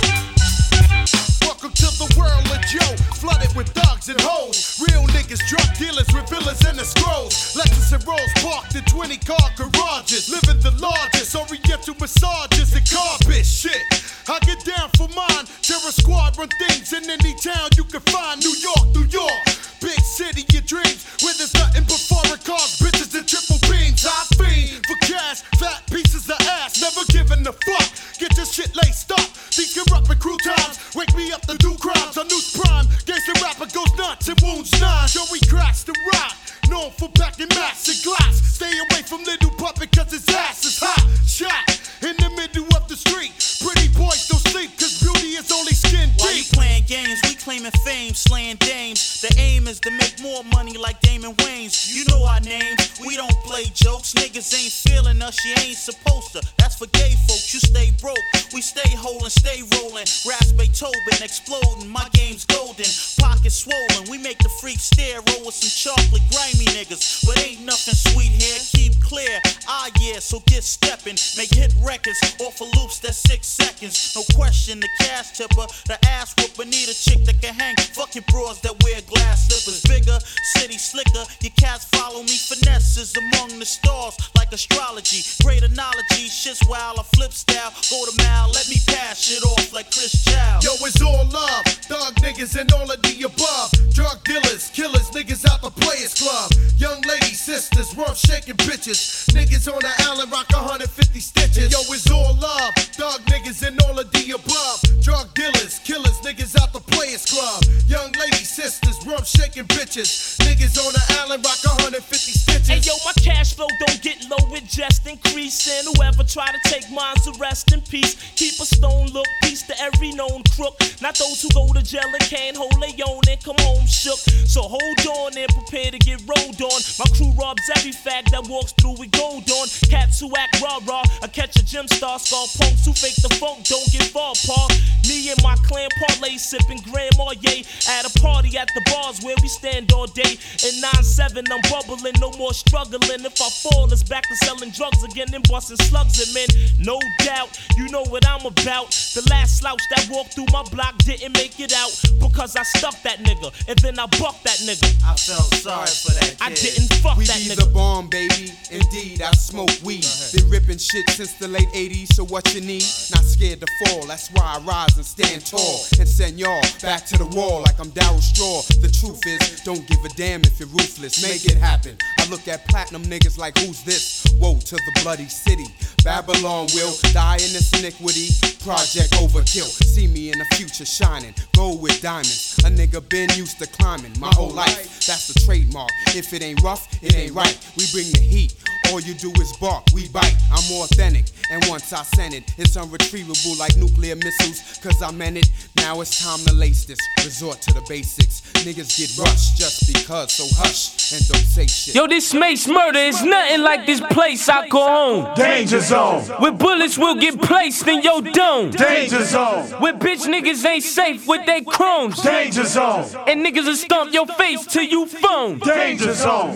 Welcome to the world of Joe, flooded with thugs and hoes. Real niggas, drug dealers with villas and the scrolls. Lexus and Rolls parked in 20-car garages. Living the largest, oriental massages and carpet shit. I get down for mine, terror squad run things in any town you can find. New York, New York, big city of dreams, where there's nothing but foreign cars, bitches and triple beams. I fiend for cash, fat pieces of ass, never giving a fuck. Get your shit laced up, these corrupt crew times. Wake me up to do crimes, I news prime. Gangsta rapper goes nuts and wounds nine. Joey cracks the rock, known for packing mass and glass. Stay away from little puppet cause his ass is hot. Shot in the middle of the street. Pretty boys don't sleep cause beauty is only skin deep. While you playing games, we claiming fame, slaying dames. The aim is to make more money like Damon Wayans. You know our names, we don't play jokes. Niggas ain't feeling us, you ain't supposed to. That's for gay folks, you stay broke. We stay holding, stay rolling. Raps Beethoven exploding, my game's golden. Pockets swollen, we make the freaks stare. Roll with some chocolate, grimy niggas. But ain't nothing sweet here, keep clear. Ah yeah, so get stepping. Make hit records off of loops that's 6 seconds. No question, the cash tipper, the ass whooper. Need a chick that can hang. Fuck your bras that wear glass slippers. Bigger, city slicker. Your cats follow me. Finesses among the stars like astrology. Great analogy, shit's wild. I flip style. Go to mile, let me pass it off like Chris Child. Yo, it's all love, thug niggas and all of the above. Drug dealers, killers, niggas out the Players Club. Young ladies, sisters, rump shaking bitches. Niggas on the island rock 150 stitches. Yo, it's all love, thug niggas and all of the above. Drug dealers, killers, niggas out the Players Club. Young ladies, sisters, rump shaking bitches. Niggas on the island rock 150 stitches. Hey yo, my cash flow don't get low, it just increasing. Whoever try to take mine, so rest in peace. Keep a stone look, peace to every known crook. Not those who go to jail and can't hold their own and come home shook. So hold on and prepare to get rolled on. My crew robs every fag that walks through with gold on. Cats who act rah-rah, I catch a gym star, skull punks who fake the funk, don't get far apart. Me and my clan parlay, sipping Grand Marnier at a party at the bars where we stand all day. In 9-7, I'm bubbling, no more struggling. If I fall, it's back to selling drugs again and busting slugs at men. No doubt, you know what I'm about. The last slouch that walked through my block didn't make it out because I stuck that nigga and then I bucked that nigga. I felt sorry for that kid. I didn't fuck We that be nigga. the bomb, baby. Indeed, I smoke weed. Been ripping shit since the late 80s, so what you need? Not scared to fall, that's why I rise and stand tall. And send y'all back to the wall like I'm Darryl Straw. The truth is, don't give a damn if you're ruthless. Make it happen. I look at platinum niggas like, who's this? Woe to the bloody city. Babylon will die in this iniquity. Project overkill. See me in the future shining. Gold with diamonds. A nigga been used to climbing my whole life. That's the trademark. If it ain't rough, it ain't right. We bring the heat. All you do is bark, we bite. I'm authentic, and once I send it, it's unretrievable like nuclear missiles. Cause I meant it, now it's time to lace this. Resort to the basics. Niggas get rushed just because, so hush and don't say shit. Yo, this Mace murder is nothing like this place I call home. Danger zone. Where bullets will get placed in your dome. Danger zone. Where bitch niggas ain't safe with their chromes. Danger zone. And niggas will stomp your face till you foam. Danger zone.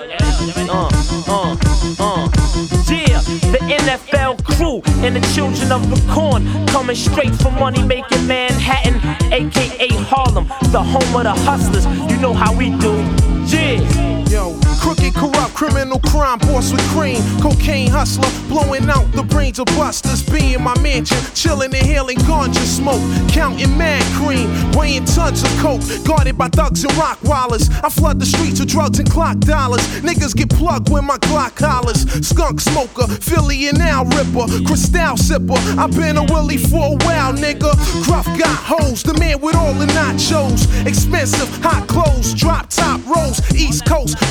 Yeah, the NFL crew and the children of the corn coming straight from money making Manhattan, aka Harlem, the home of the hustlers. You know how we do. Yeah. Yo, crooked, corrupt, criminal crime, boss with cream, cocaine hustler, blowing out the brains of busters. Be in my mansion, chilling, inhaling ganja smoke, counting mad cream, weighing tons of coke, guarded by thugs and rock wallers. I flood the streets with drugs and clock dollars. Niggas get plugged with my Glock collars. Skunk smoker, Philly and Al Ripper, Cristal sipper. I've been a Willie for a while, nigga. Gruff got hoes, the man with all the nachos. Expensive, hot clothes, drop top rolls, East Coast.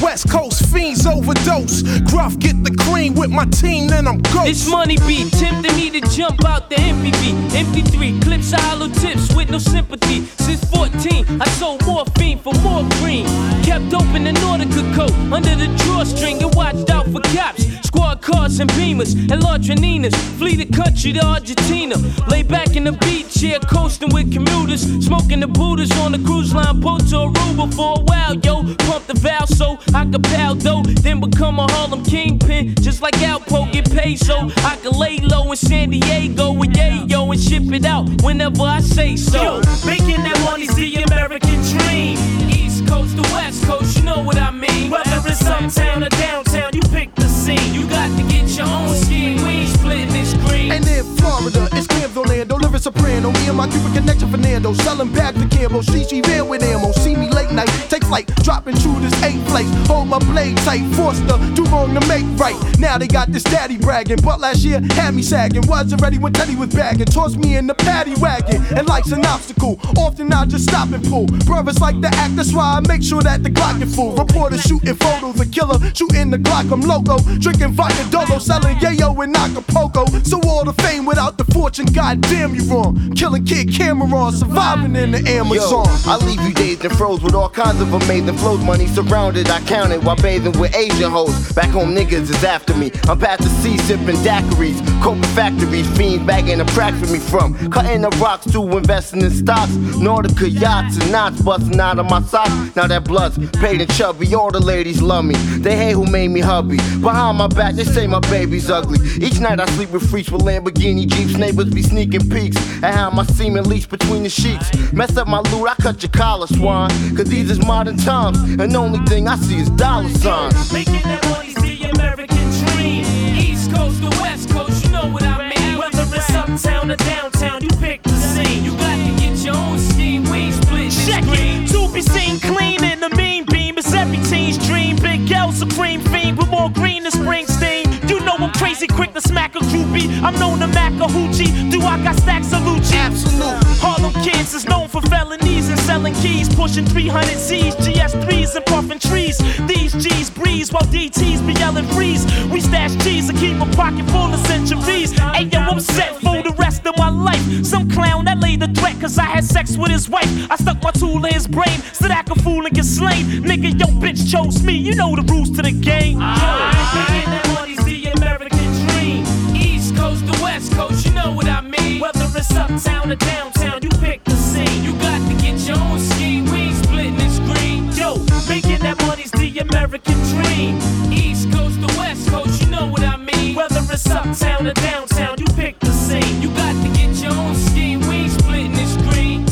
West Coast fiends overdose. Gruff, get the cream with my team, then I'm ghost. This money beat tempting me to jump out the MPV. MP3 clips of hollow tips with no sympathy. Since 14, I sold morphine for more green. Kept open the Nautica coat under the drawstring and watched out for cops. Squad cars and Beamers and Ladroninas. Flee the country to Argentina. Lay back in the beach chair, coasting with commuters. Smoking the Buddhas on the cruise line boat to Aruba for a while, yo. Pump the valve so I could pal dough. Then become a Harlem kingpin. Just like Alpo get paid so I can lay low in San Diego with Yayo and ship it out whenever I say so. Yo, making that money's the American dream. East Coast to West Coast, you know what I mean. Whether it's uptown or downtown, you pick the scene. You got to get your own skin. We ain't splitting this green. And in Florida, it's Cam's Orlando, living soprano. Me and my Cuban connection, Fernando, selling bags to Cambo. She ran with ammo. See me late night, take flight, dropping intruders, 8 flakes. Hold my blade tight, forced to do wrong to make right. Now they got this daddy bragging, but last year had me sagging. Wasn't ready when Teddy was bagging. Tossed me in the paddy wagon, and life's an obstacle. Often I just stop and pull. Brothers like to act, that's why I make sure that the Glock is full. Reporters shooting photos, a killer shooting the Glock. I'm loco, drinking vodka dolo, selling yayo in Acapulco. So all the fame without the fortune, goddamn you wrong. Killing Kid Cameron, surviving in the Amazon. Yo, I leave you dazed and froze with all kinds of amazing flows. Money surrounded, I counted while bathing with Asian hoes. Back home niggas is after me. I'm past the sea sipping daiquiris. Coke factories, fiends bagging the cracks with me from. Cutting the rocks to investing in stocks. Nautica yachts and knots busting out of my socks. Now that blood's paid and chubby. All the ladies love me. They hate who made me hubby. Behind my back, they say my baby's ugly. Each night I sleep with freaks with Lamborghini Jeeps. Neighbors be sneaking peeks at how my semen leaks between the sheets. Mess up my loot, I cut your collar, swine. Cause these is modern times, and the only thing I see is dollar signs. Making that money's the American dream. East Coast to West Coast, you know what I mean. Whether it's uptown or downtown, you pick the scene. You got to get your own scheme. We ain't splitting this Check green. it, to be seen clean in the mean beam is every teen's dream. Big L, supreme fiend with more green than Springsteen. You know I'm crazy quick to smack a groupie. I'm known to Mac a hoochie. Do I got stacks of Lucci? Absolute. Harlem kids is known for felonies and selling keys. Pushing 300 Z's, GS3s and puffing trees. These G's breeze while DTs be yelling freeze. We stash G's and keep a pocket full of centuries. Hey yo, I'm set for the rest of my life. Some clown that laid a threat cause I had sex with his wife. I stuck my tool in his brain so that I could fool and get slain. Nigga, yo, bitch chose me. You know the rules to the game. Making that money's the American dream. East Coast to West Coast, you know what I mean. Whether it's uptown or downtown, you pick the scene. You got to get your own scheme. We ain't splitting this green. Yo, making that money's the American dream. East Coast to West Coast, you know what I mean. Whether it's uptown or downtown, you pick the scene. You got to get your own scheme. We ain't splitting this green.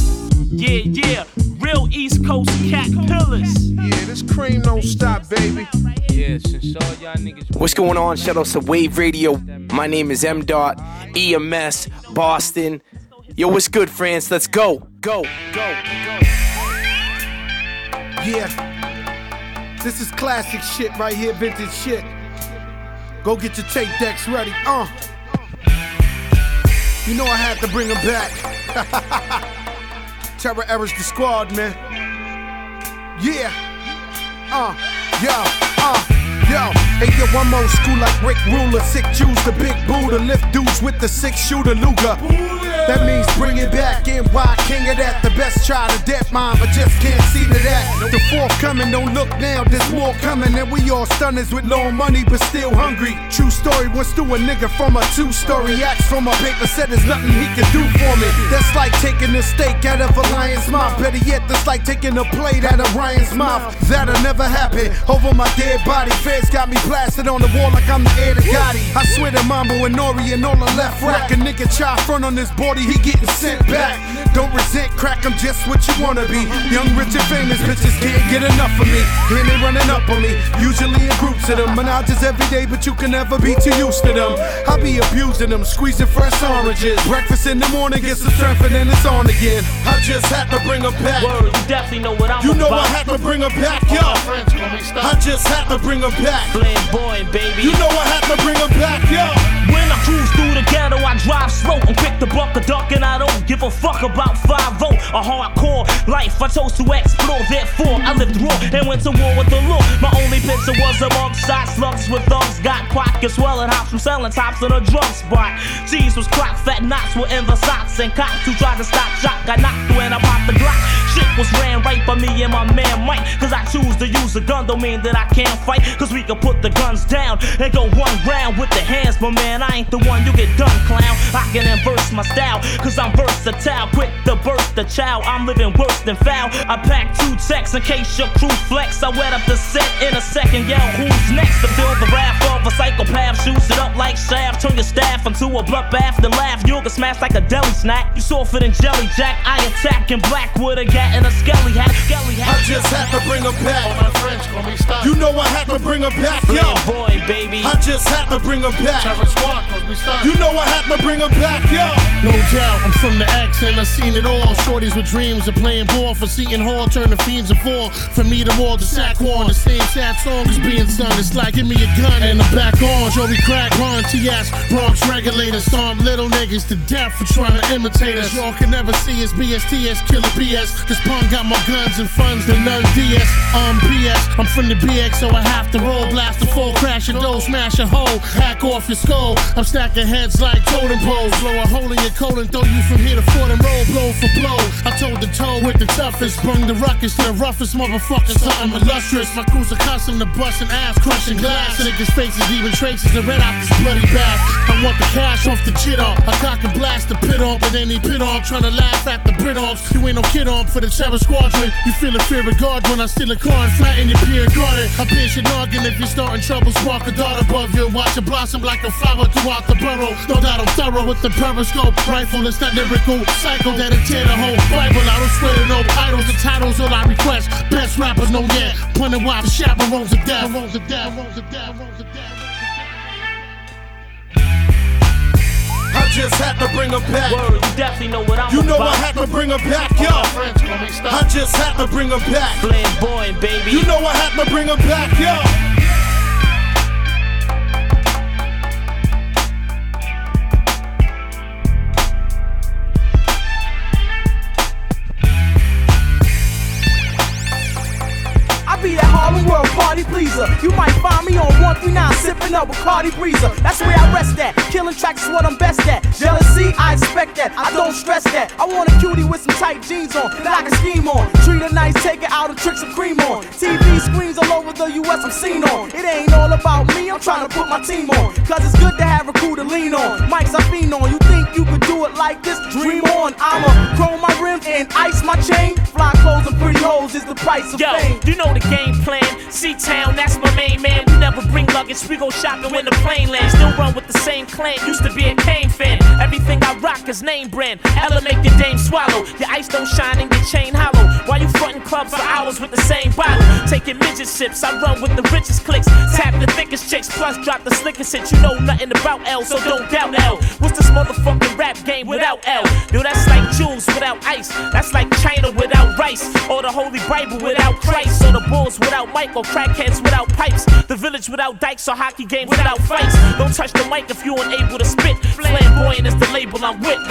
Yeah, real East Coast cat pillars. Yeah, this cream don't stop, baby. Yeah, since all y'all niggas. What's going on? Shout out to Wave Radio. My name is M. Dot, EMS, Boston. Yo, what's good, friends? Let's go. Go. Yeah, this is classic shit right here, vintage shit. Go get your tape decks ready. You know I had to bring them back. Terror Errors the squad, man. Yeah. Yo, hey yo, I'm old school like Rick Ruler. Sick Jews, the big Buddha. Lift dudes with the 6-shooter Luger. That means bring it back. NY king of that. The best try to death mine, but just can't see to that. The fourth coming, don't look now. There's more coming, and we all stunners with low money, but still hungry. True story, once through a nigga from a 2-story. Axe from a paper said there's nothing he can do for me. That's like taking a steak out of a lion's mouth. Better yet, that's like taking a plate out of Ryan's mouth. That'll never happen. Over my dead body, feds got me blasted on the wall like I'm the heir to Gotti. I swear to Mambo and Nori and on the left rack. A nigga chop front on his board, he getting sent back. Don't resent crack, I'm just what you wanna be. Young, rich and famous bitches can't get enough of me. Then they running up on me, usually in groups of them. Menages every day, but you can never be too used to them. I be abusing them, squeezing fresh oranges. Breakfast in the morning, get some strength and then it's on again. I just had to bring them back. Word, you definitely know what I'm You know about. I had to bring them back, yo. I just had to bring them back. Flamboyant, baby. You know I had to bring them back, yo. When I cruise through the ghetto, I drive slow. I'm quick to buck a duck and I don't give a fuck about 5-0. A hardcore life I chose to explore. Therefore, I lived raw and went to war with the law. My only picture was a mug shot, slugs with thugs. Got pockets swelling hops from selling tops in a drug spot. Cheese was clocked, fat knots were in the socks. And cops who tried to stop shot got knocked when I popped the Glock. Shit was ran right by me and my man Mike. Cause I choose to use a gun, don't mean that I can't fight. Cause we can put the guns down and go one round with the hands. But man, I ain't the one you get done, clown. I can inverse my style, cause I'm versatile. Quick to burst the child, I'm living worse than foul. I pack 2 texts in case your crew flex. I wet up the set in a second, yell who's next? To feel the wrath of a psychopath. Shoes it up like shaft, turn your staff into a bloodbath. Then laugh, you'll get smashed like a deli snack. You softer than jelly jack, I attack in black with a gat and a skelly hat. I just had to bring them back. You know I had to bring them back, yo. Boy, baby. I just had to bring them back. You know I had to bring them back, yo. No doubt, I'm from the X and I seen it all. Shorties with dreams of playing ball for Seton Hall, turn the fiends of fall. From me to wall to Saquon, the same sad song is being sung. It's like give me a gun and I'm back on. Joey Crack, Ron, TS, Bronx regulators, stomp little niggas to death for trying to imitate us. Y'all can never see us, BSTS, killer BS. Cause Pun got more guns and funds than none DS. BS, I'm from the BX, so I have to roll. Blast a full, crash your dough, smash a hole, hack off your skull. I'm stacking heads like totem poles. Blow a hole in your colon, throw you from here to Fordham Road, blow for blow. I told the toe with the toughest, brung the ruckus to the roughest motherfucker, something illustrious. My crew's accustomed to busting ass, crushing glass. Niggas' faces, leaving traces of red out this bloody bath. I want the cash off the jit off. I cock and blast the pit off, but then he pit on, trying to laugh at the Brit offs. You ain't no kid on for the Terror Squadron. You feel a fear of God when I steal a car and flatten your peer garden. I pierce your noggin if you're starting trouble, spark a dart above you. Watch it blossom like a flower throughout the burrow. No doubt I'm thorough with the periscope rifle. It's that lyrical cycle that'll tear the whole Bible. I don't swear to no idols, the titles all I request. Best rappers know yet. Punning wild chaperones of death. I just had to bring them back. Word, you definitely know what I'm You know about. I had to bring them back, yo. I just had to bring them back. Flamboyant, baby. You know I had to bring them back, yo. I be that Harlem World party pleaser. You might find me on 139 sipping up with Cardi Breezer. That's where I rest at. Killing tracks is what I'm best at. Jealousy, I expect that. I don't stress that. I want a cutie with some tight jeans on that I can scheme on. Treat her nice, take it out and trick some cream on. TV screens all over the US I'm seen on. It ain't all about me, I'm trying to put my team on. Cause it's good to have a crew to lean on. Mics I fiend on. You think you could do it like this? Dream on. I'ma chrome my rim and ice my chain. Fly clothes and pretty hoes is the price of fame. You know the game plan. C-Town, that's my main man. We never bring luggage, we go shopping when the plane lands. Still run with the same clan, used to be a Kane fan. Everything I rock is name brand. Ella make your dame swallow. Your ice don't shine and your chain hollow. While you frontin' clubs for hours with the same bottle. Taking midget sips, I run with the richest clicks. Tap the thickest chicks, plus drop the slickest hits. You know nothing about L, so don't doubt L. What's this motherfucking rap game without L? Yo, that's like Jules without ice. That's like China without rice. Or the Holy Bible without Christ. Or the Bulls without Mike. Or crackheads without pipes. The village without dikes. Or hockey games without fights. Don't touch the mic if you unable to spit. Flamboyant is the label I'm with.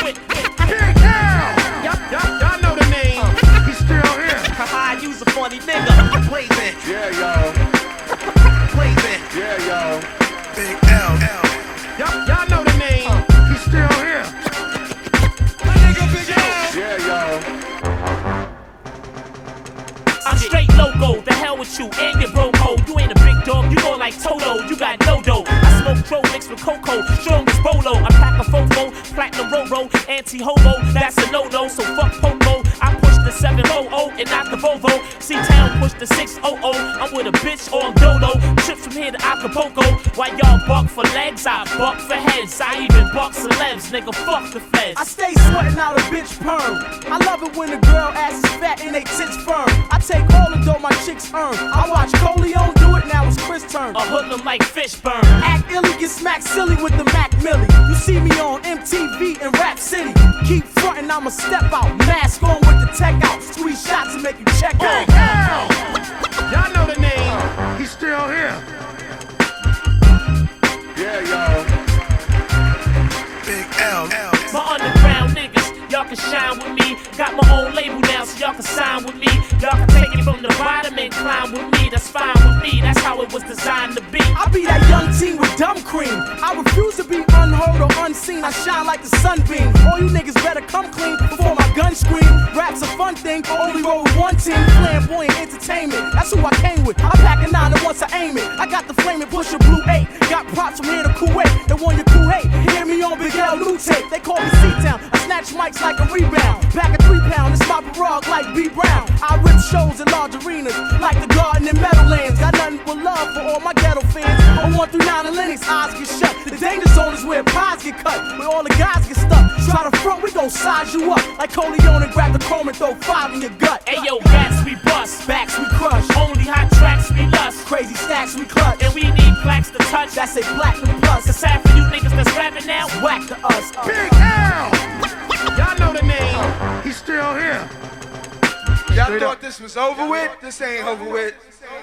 Y'all know the name. He's still here. I use a funny nigga. Blazing. Yeah, yo. Blazing. Yeah, yo. Big L. Y'all know the name. He's still here. My nigga Big L. Yeah, yo. I'm straight loco, the hell with you and your bro code. You ain't a big dog, you go like Toto, you got no dough. I smoke pro mixed with cocoa, strong as bolo. I pack a fofo, platinum ro-ro, anti-homo, that's a no-no, so fuck popo. I push the 700 and not the Volvo. C-Town push the 600, I'm with a bitch or a dodo. Trip from here to Acapulco, while y'all buck for legs, I buck for heads. I even buck celebs, nigga, fuck the feds. I stay sweating out a bitch perm. I love it when a girl ass is fat and they tits firm. I take all the dough my chicks earn. I watch Coleon do it, now it's Chris' turn. A hoodlum like Fishburne. Act illy, get smacked silly with the Mac Millie. You see me on MTV and Rap City. Keep frontin', I'ma step out. Mask on with the tech out. Squeeze shots and make you check out. Y'all know the name. here. Yeah, y'all. Big L. My underground niggas, y'all can shine with me. Got my own label now, so y'all can sign with me. Y'all can take it from the bottom and climb with me. That's fine with me, that's how it was designed to be. I be that young teen with dumb cream. I refuse to be unheard or unseen. I shine like the sunbeam. All you niggas better come clean before my gun scream. Rap's a fun thing, only roll with one team. Flamboyant entertainment, that's who I came with. I pack a 9 and once I aim it. I got the flame and push a blue 8. Got props from here to Kuwait. They won your Kuwait. Hear me on Big L new tape. They call me C-Town. I snatch mics like a rebound. Back a 3 pound, it's my parole like B Brown. I rip shows in large arenas like the Garden in Meadowlands. Got nothing but love for all my ghetto fans. On 1 through 9 and Linux, eyes get shut. The danger zone is where pies get cut, where all the guys get stuck. Try to front, we gon' size you up like Coleon and grab the chrome and throw 5 in your gut. Hey yo, bats we bust, backs we crush, only hot tracks we lust, crazy stacks we clutch, and we need plaques to touch. That's a platinum plus. It's sad for you niggas that's rapping now. Whack to us. Big L. Y'all know the name. He's still here. Y'all thought this was over with? This ain't over with.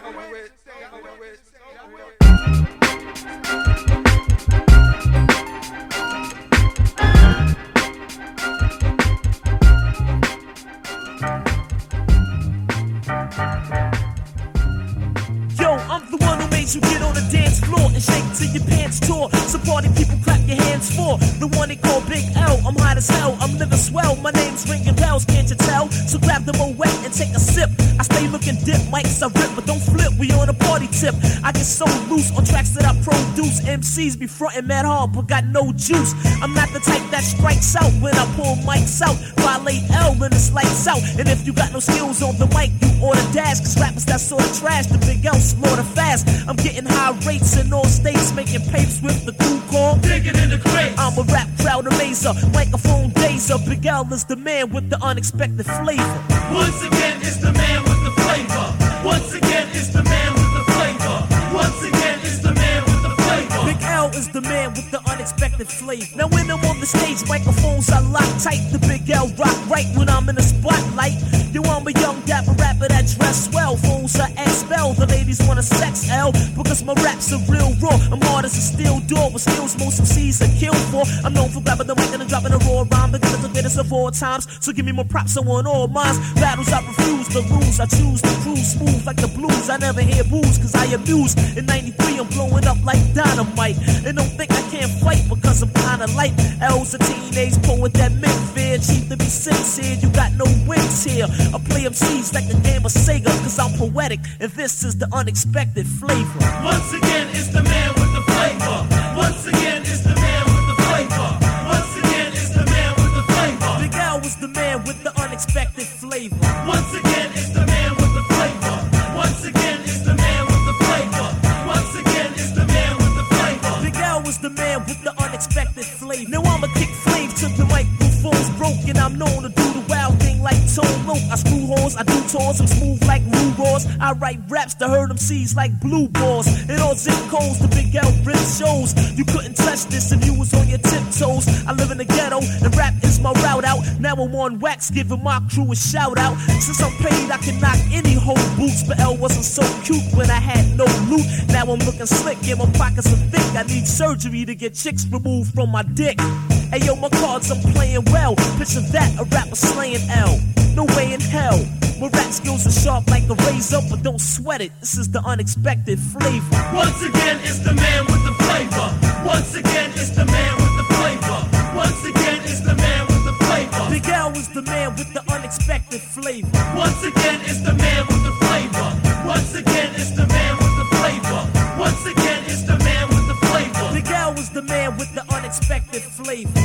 Yo, I'm the one who made you get on the dance floor and shake till your pants tore. So party people clap your hands for the one they call Big L. I'm hot as hell, I'm living swell. My name's ringing bells, can't you tell? So grab them all wet and take a sip. I stay looking dip, mics I rip, but don't flip. We on a party tip. I get so loose on tracks that I produce. MCs be frontin' mad hard, but got no juice. I'm not the type that strikes out when I pull mics out. Violate L when it's lights out. And if you got no skills on the mic, you oughta dash. Cause rappers that sort of trash, the Big L slaughter fast. I'm getting high rates in all states, making papes with the crew call digging in the crates. I'm a rap crowd amazer, microphone dazer. Big L is the man with the unexpected flavor. Once again, it's the man with the flavor. Once again, it's the man with the flavor. Once again, it's the man with the flavor. Big L is the man with the unexpected flavor. Now when I'm on the stage, microphones I lock tight. The Big L rock right when I'm in the spotlight. Yo, I'm a young dapper rapper that dress well. Phones are expel, the ladies wanna sex L. Because my raps are real raw. I'm hard as a steel door with skills most MCs are killed for. I'm known for grabbing the mic and dropping a raw rhyme because it's the greatest of all times. So give me more props, I want all mines. Battles I refuse, the rules I choose to cruise smooth like the blues. I never hear booze cause I amuse. In 93 I'm blowing up like dynamite. And don't think I can't fight because I'm kinda light. L's a teenage poet that meant fear. Cheap to be sincere, you got no wins here. I play MCs like a game of Sega cause I'm poetic. And this is the unexpected flavor. Once again, it's the man with the flavor. Once again, it's the man with the flavor. Once again, it's the man with the flavor. Big L was the man with the unexpected flavor. Once again, it's the man with the flavor. Once again, it's the man with the flavor. Once again, it's the man with the flavor. Big L was the man with the unexpected flavor. Now I'ma kick flames till the microphone's broken. I'm known to do the wild thing like Tone Loc. I screw holes, I do tours, I'm smooth like Lou Roars. I write raps to hurt MCs like blue balls. In all zip codes, the Big L rip shows. You couldn't touch this if you was on your tiptoes. I live in the ghetto and rap is my route out. Now I'm on wax, giving my crew a shout out. Since I'm paid, I can knock any whole boots. But L wasn't so cute when I had no loot. Now I'm looking slick, and my pockets are thick. I need surgery to get chicks removed from my dick. Hey yo, my cards I'm playing well. Picture that, a rapper slaying L. No way in hell. My rap skills are sharp like a razor, but don't sweat it. This is the unexpected flavor. Once again, it's the man with the flavor. Once again, it's the man with the flavor. Once again, it's the man with the flavor. Big L was the man with the unexpected flavor. Once again, it's the man with the flavor. Once again, it's the man with the flavor. Once again, it's the man with the flavor. Big L was the man with the unexpected flavor.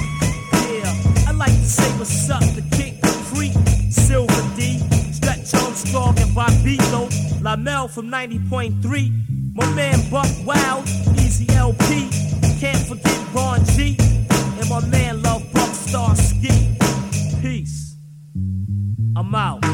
Yeah, I like to say what's up to King Capri, Silver D, Stretch Armstrong and Bobito, Lamel from 90.3, my man Buck Wild, Easy LP, can't forget Ron G, and my man Love Buck Starsky. Peace. I'm out.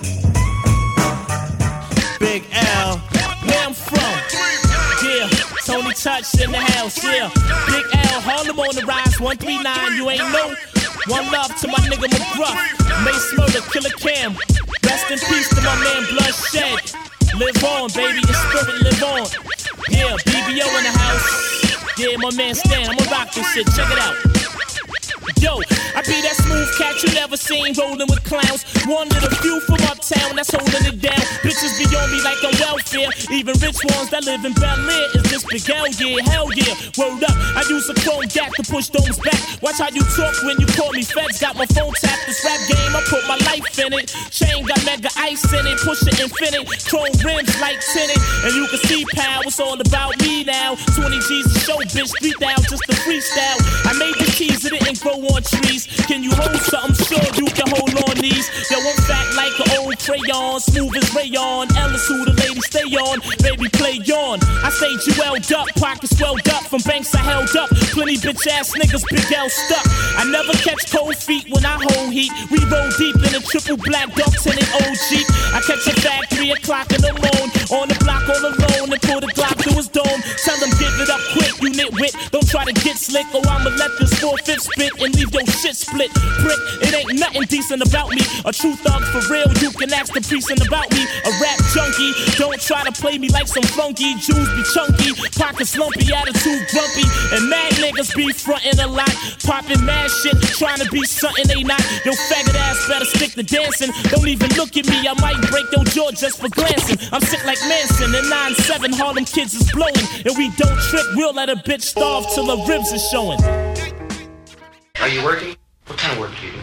Big L, where I'm from. Yeah, Tony Touch in the house, yeah. Big L, Harlem on the rise, 139, you ain't know. One love to my nigga McGruff, Mace Murder, Killer Cam. Rest in peace to my man Bloodshed. Live on, baby, your spirit live on. Yeah, BBO in the house. Yeah, my man Stan, I'ma rock this shit, check it out. Yo, I be that smooth cat you never seen rolling with clowns. One of the few from uptown that's holding it down. Bitches be on me like I'm welfare. Even rich ones that live in Bel Air is this big hell yeah, hell yeah. Word up, I use a chrome gap to push domes back. Watch how you talk when you call me feds. Got my phone tapped, this rap game, I put my life in it. Chain got mega ice in it, push it infinite. Chrome rims like tinted, and you can see pal, it's all about me now. 20 G's a show, bitch, 3,000 just a freestyle. I made the keys, it didn't grow on trees. Can you hold something? Sure you can hold on these. Yo, I'm fat like an old crayon, smooth as rayon. Ellis who the lady stay on, baby play on. I say jeweled up, pockets swelled up. From banks I held up, plenty bitch ass niggas, big L stuck. I never catch cold feet when I hold heat. We roll deep in a triple black ducks in an old Jeep. I catch a fat 3 o'clock in the morning, on the block all alone and pull the Glock through his dome. Tell him give it up quick, you nitwit. Don't try to get slick or I'ma let this 4/5 spit and leave your shit split. Prick, it ain't nothing decent about me. A true thug for real, you can ask the precinct about me. A rap junkie, don't try to play me like some flunky. Jews be chunky, pockets lumpy, attitude grumpy. And mad niggas be frontin' a lot, popping mad shit, trying to be something they not. Yo, faggot ass better stick to dancing. Don't even look at me, I might break your jaw just for glancing. I'm sick like Manson, and 9-7 Harlem kids is blowing. And we don't trip, we'll let a bitch starve till her ribs is showing. Are you working? What kind of work do you do?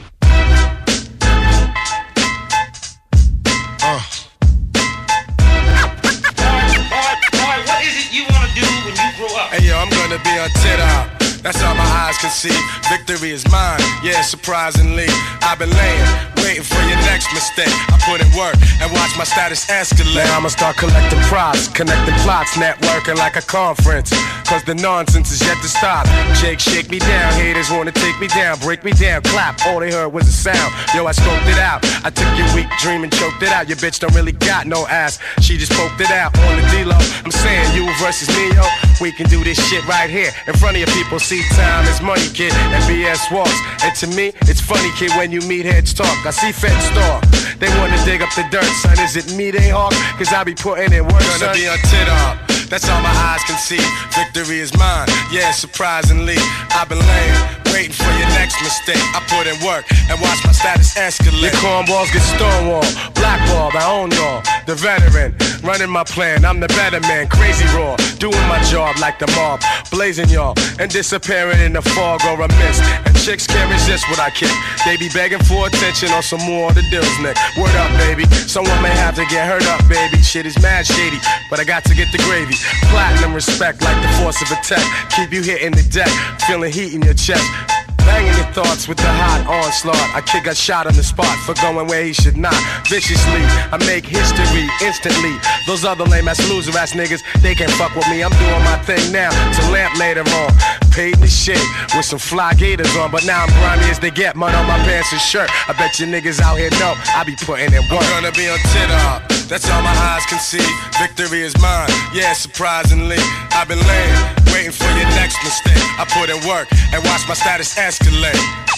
Boy, what is it you want to do when you grow up? Hey yo, I'm gonna be on TikTok. That's all my eyes can see. Victory is mine, yeah, surprisingly. I've been laying, waiting for your next mistake. I put in work and watch my status escalate. Now I'ma start collecting props, connecting plots, networking like a conference. Cause the nonsense is yet to stop. Jake, shake me down, haters wanna take me down, break me down, clap. All they heard was a sound. Yo, I scoped it out. I took your weak dream and choked it out. Your bitch don't really got no ass. She just poked it out on the D-Lo. I'm saying you versus me, yo. We can do this shit right here in front of your people. See, time is money, kid, and BS walks. And to me, it's funny, kid, when you meet heads talk. I see feds talk. They wanna dig up the dirt, son. Is it me they hawk? Cause I be putting in work, son. Gonna be on TikTok. That's all my eyes can see. Victory is mine, yeah, surprisingly. I've been laying, waiting for your next mistake. I put in work and watch my status escalate. Your cornballs get stonewalled, blackballed, I own y'all. The veteran, running my plan, I'm the better man. Crazy raw, doing my job like the mob. Blazing y'all, and disappearing in the fog or a mist. And chicks can't resist what I kick. They be begging for attention on some more of the deals, Nick. Word up, baby, someone may have to get hurt up, baby. Shit is mad shady, but I got to get the gravy. Platinum respect like the force of a tech. Keep you hitting the deck, feeling heat in your chest. Banging your thoughts with the hot onslaught. A kid got shot on the spot for going where he should not. Viciously, I make history instantly. Those other lame ass loser ass niggas, they can't fuck with me. I'm doing my thing now to lamp later on. Paid the shit with some fly gators on, but now I'm grimy as they get. Mud on my pants and shirt. I bet you niggas out here know I be putting in work. I'm gonna be on TikTok. That's all my eyes can see. Victory is mine, yeah, surprisingly. I've been laying, waiting for your next mistake. I put in work and watch my status escalate.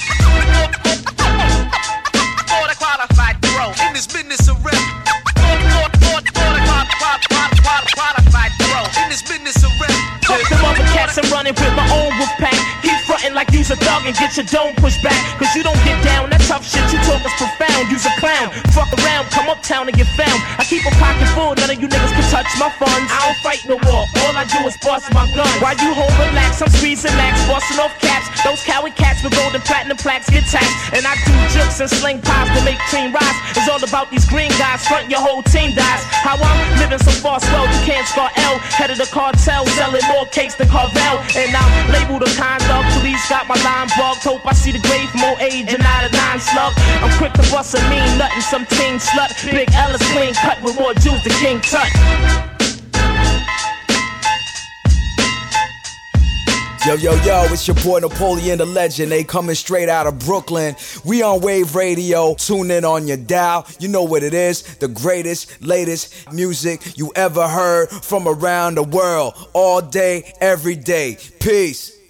Order qualified pro. In this business of rap. Qualified pro. In this business of rap. Fuck them other cats, I'm running with my own wolf pack. Keep frontin' like you's a dog and get your dome pushed back. Cause you don't get down, that tough shit you talk is profound. You's a clown, fuck around, come uptown and get found. I keep a pocket full, none of you niggas can touch my funds. I don't fight no war, all I do is bust my gun. While you home relax, I'm squeezing max, busting off caps. Those coward cats with gold and platinum plaques get taxed. And I do jokes and sling pies to make cream rise. It's all about these green guys, front your whole team dies. How I'm living so far swell, you can't scar L. Head of the cartel, selling more cakes than Carvel. And I'm labeled a kind dog, police got my line bugged. Hope I see the grave from old age and not a 9 slug. I'm quick to bust a mean nut and some teen slut. Big Ellis clean cut with more juice than King Tut. Yo, yo, yo, it's your boy Napoleon the Legend. They coming straight out of Brooklyn. We on Wave Radio. Tune in on your dial. You know what it is. The greatest, latest music you ever heard from around the world. All day, every day. Peace.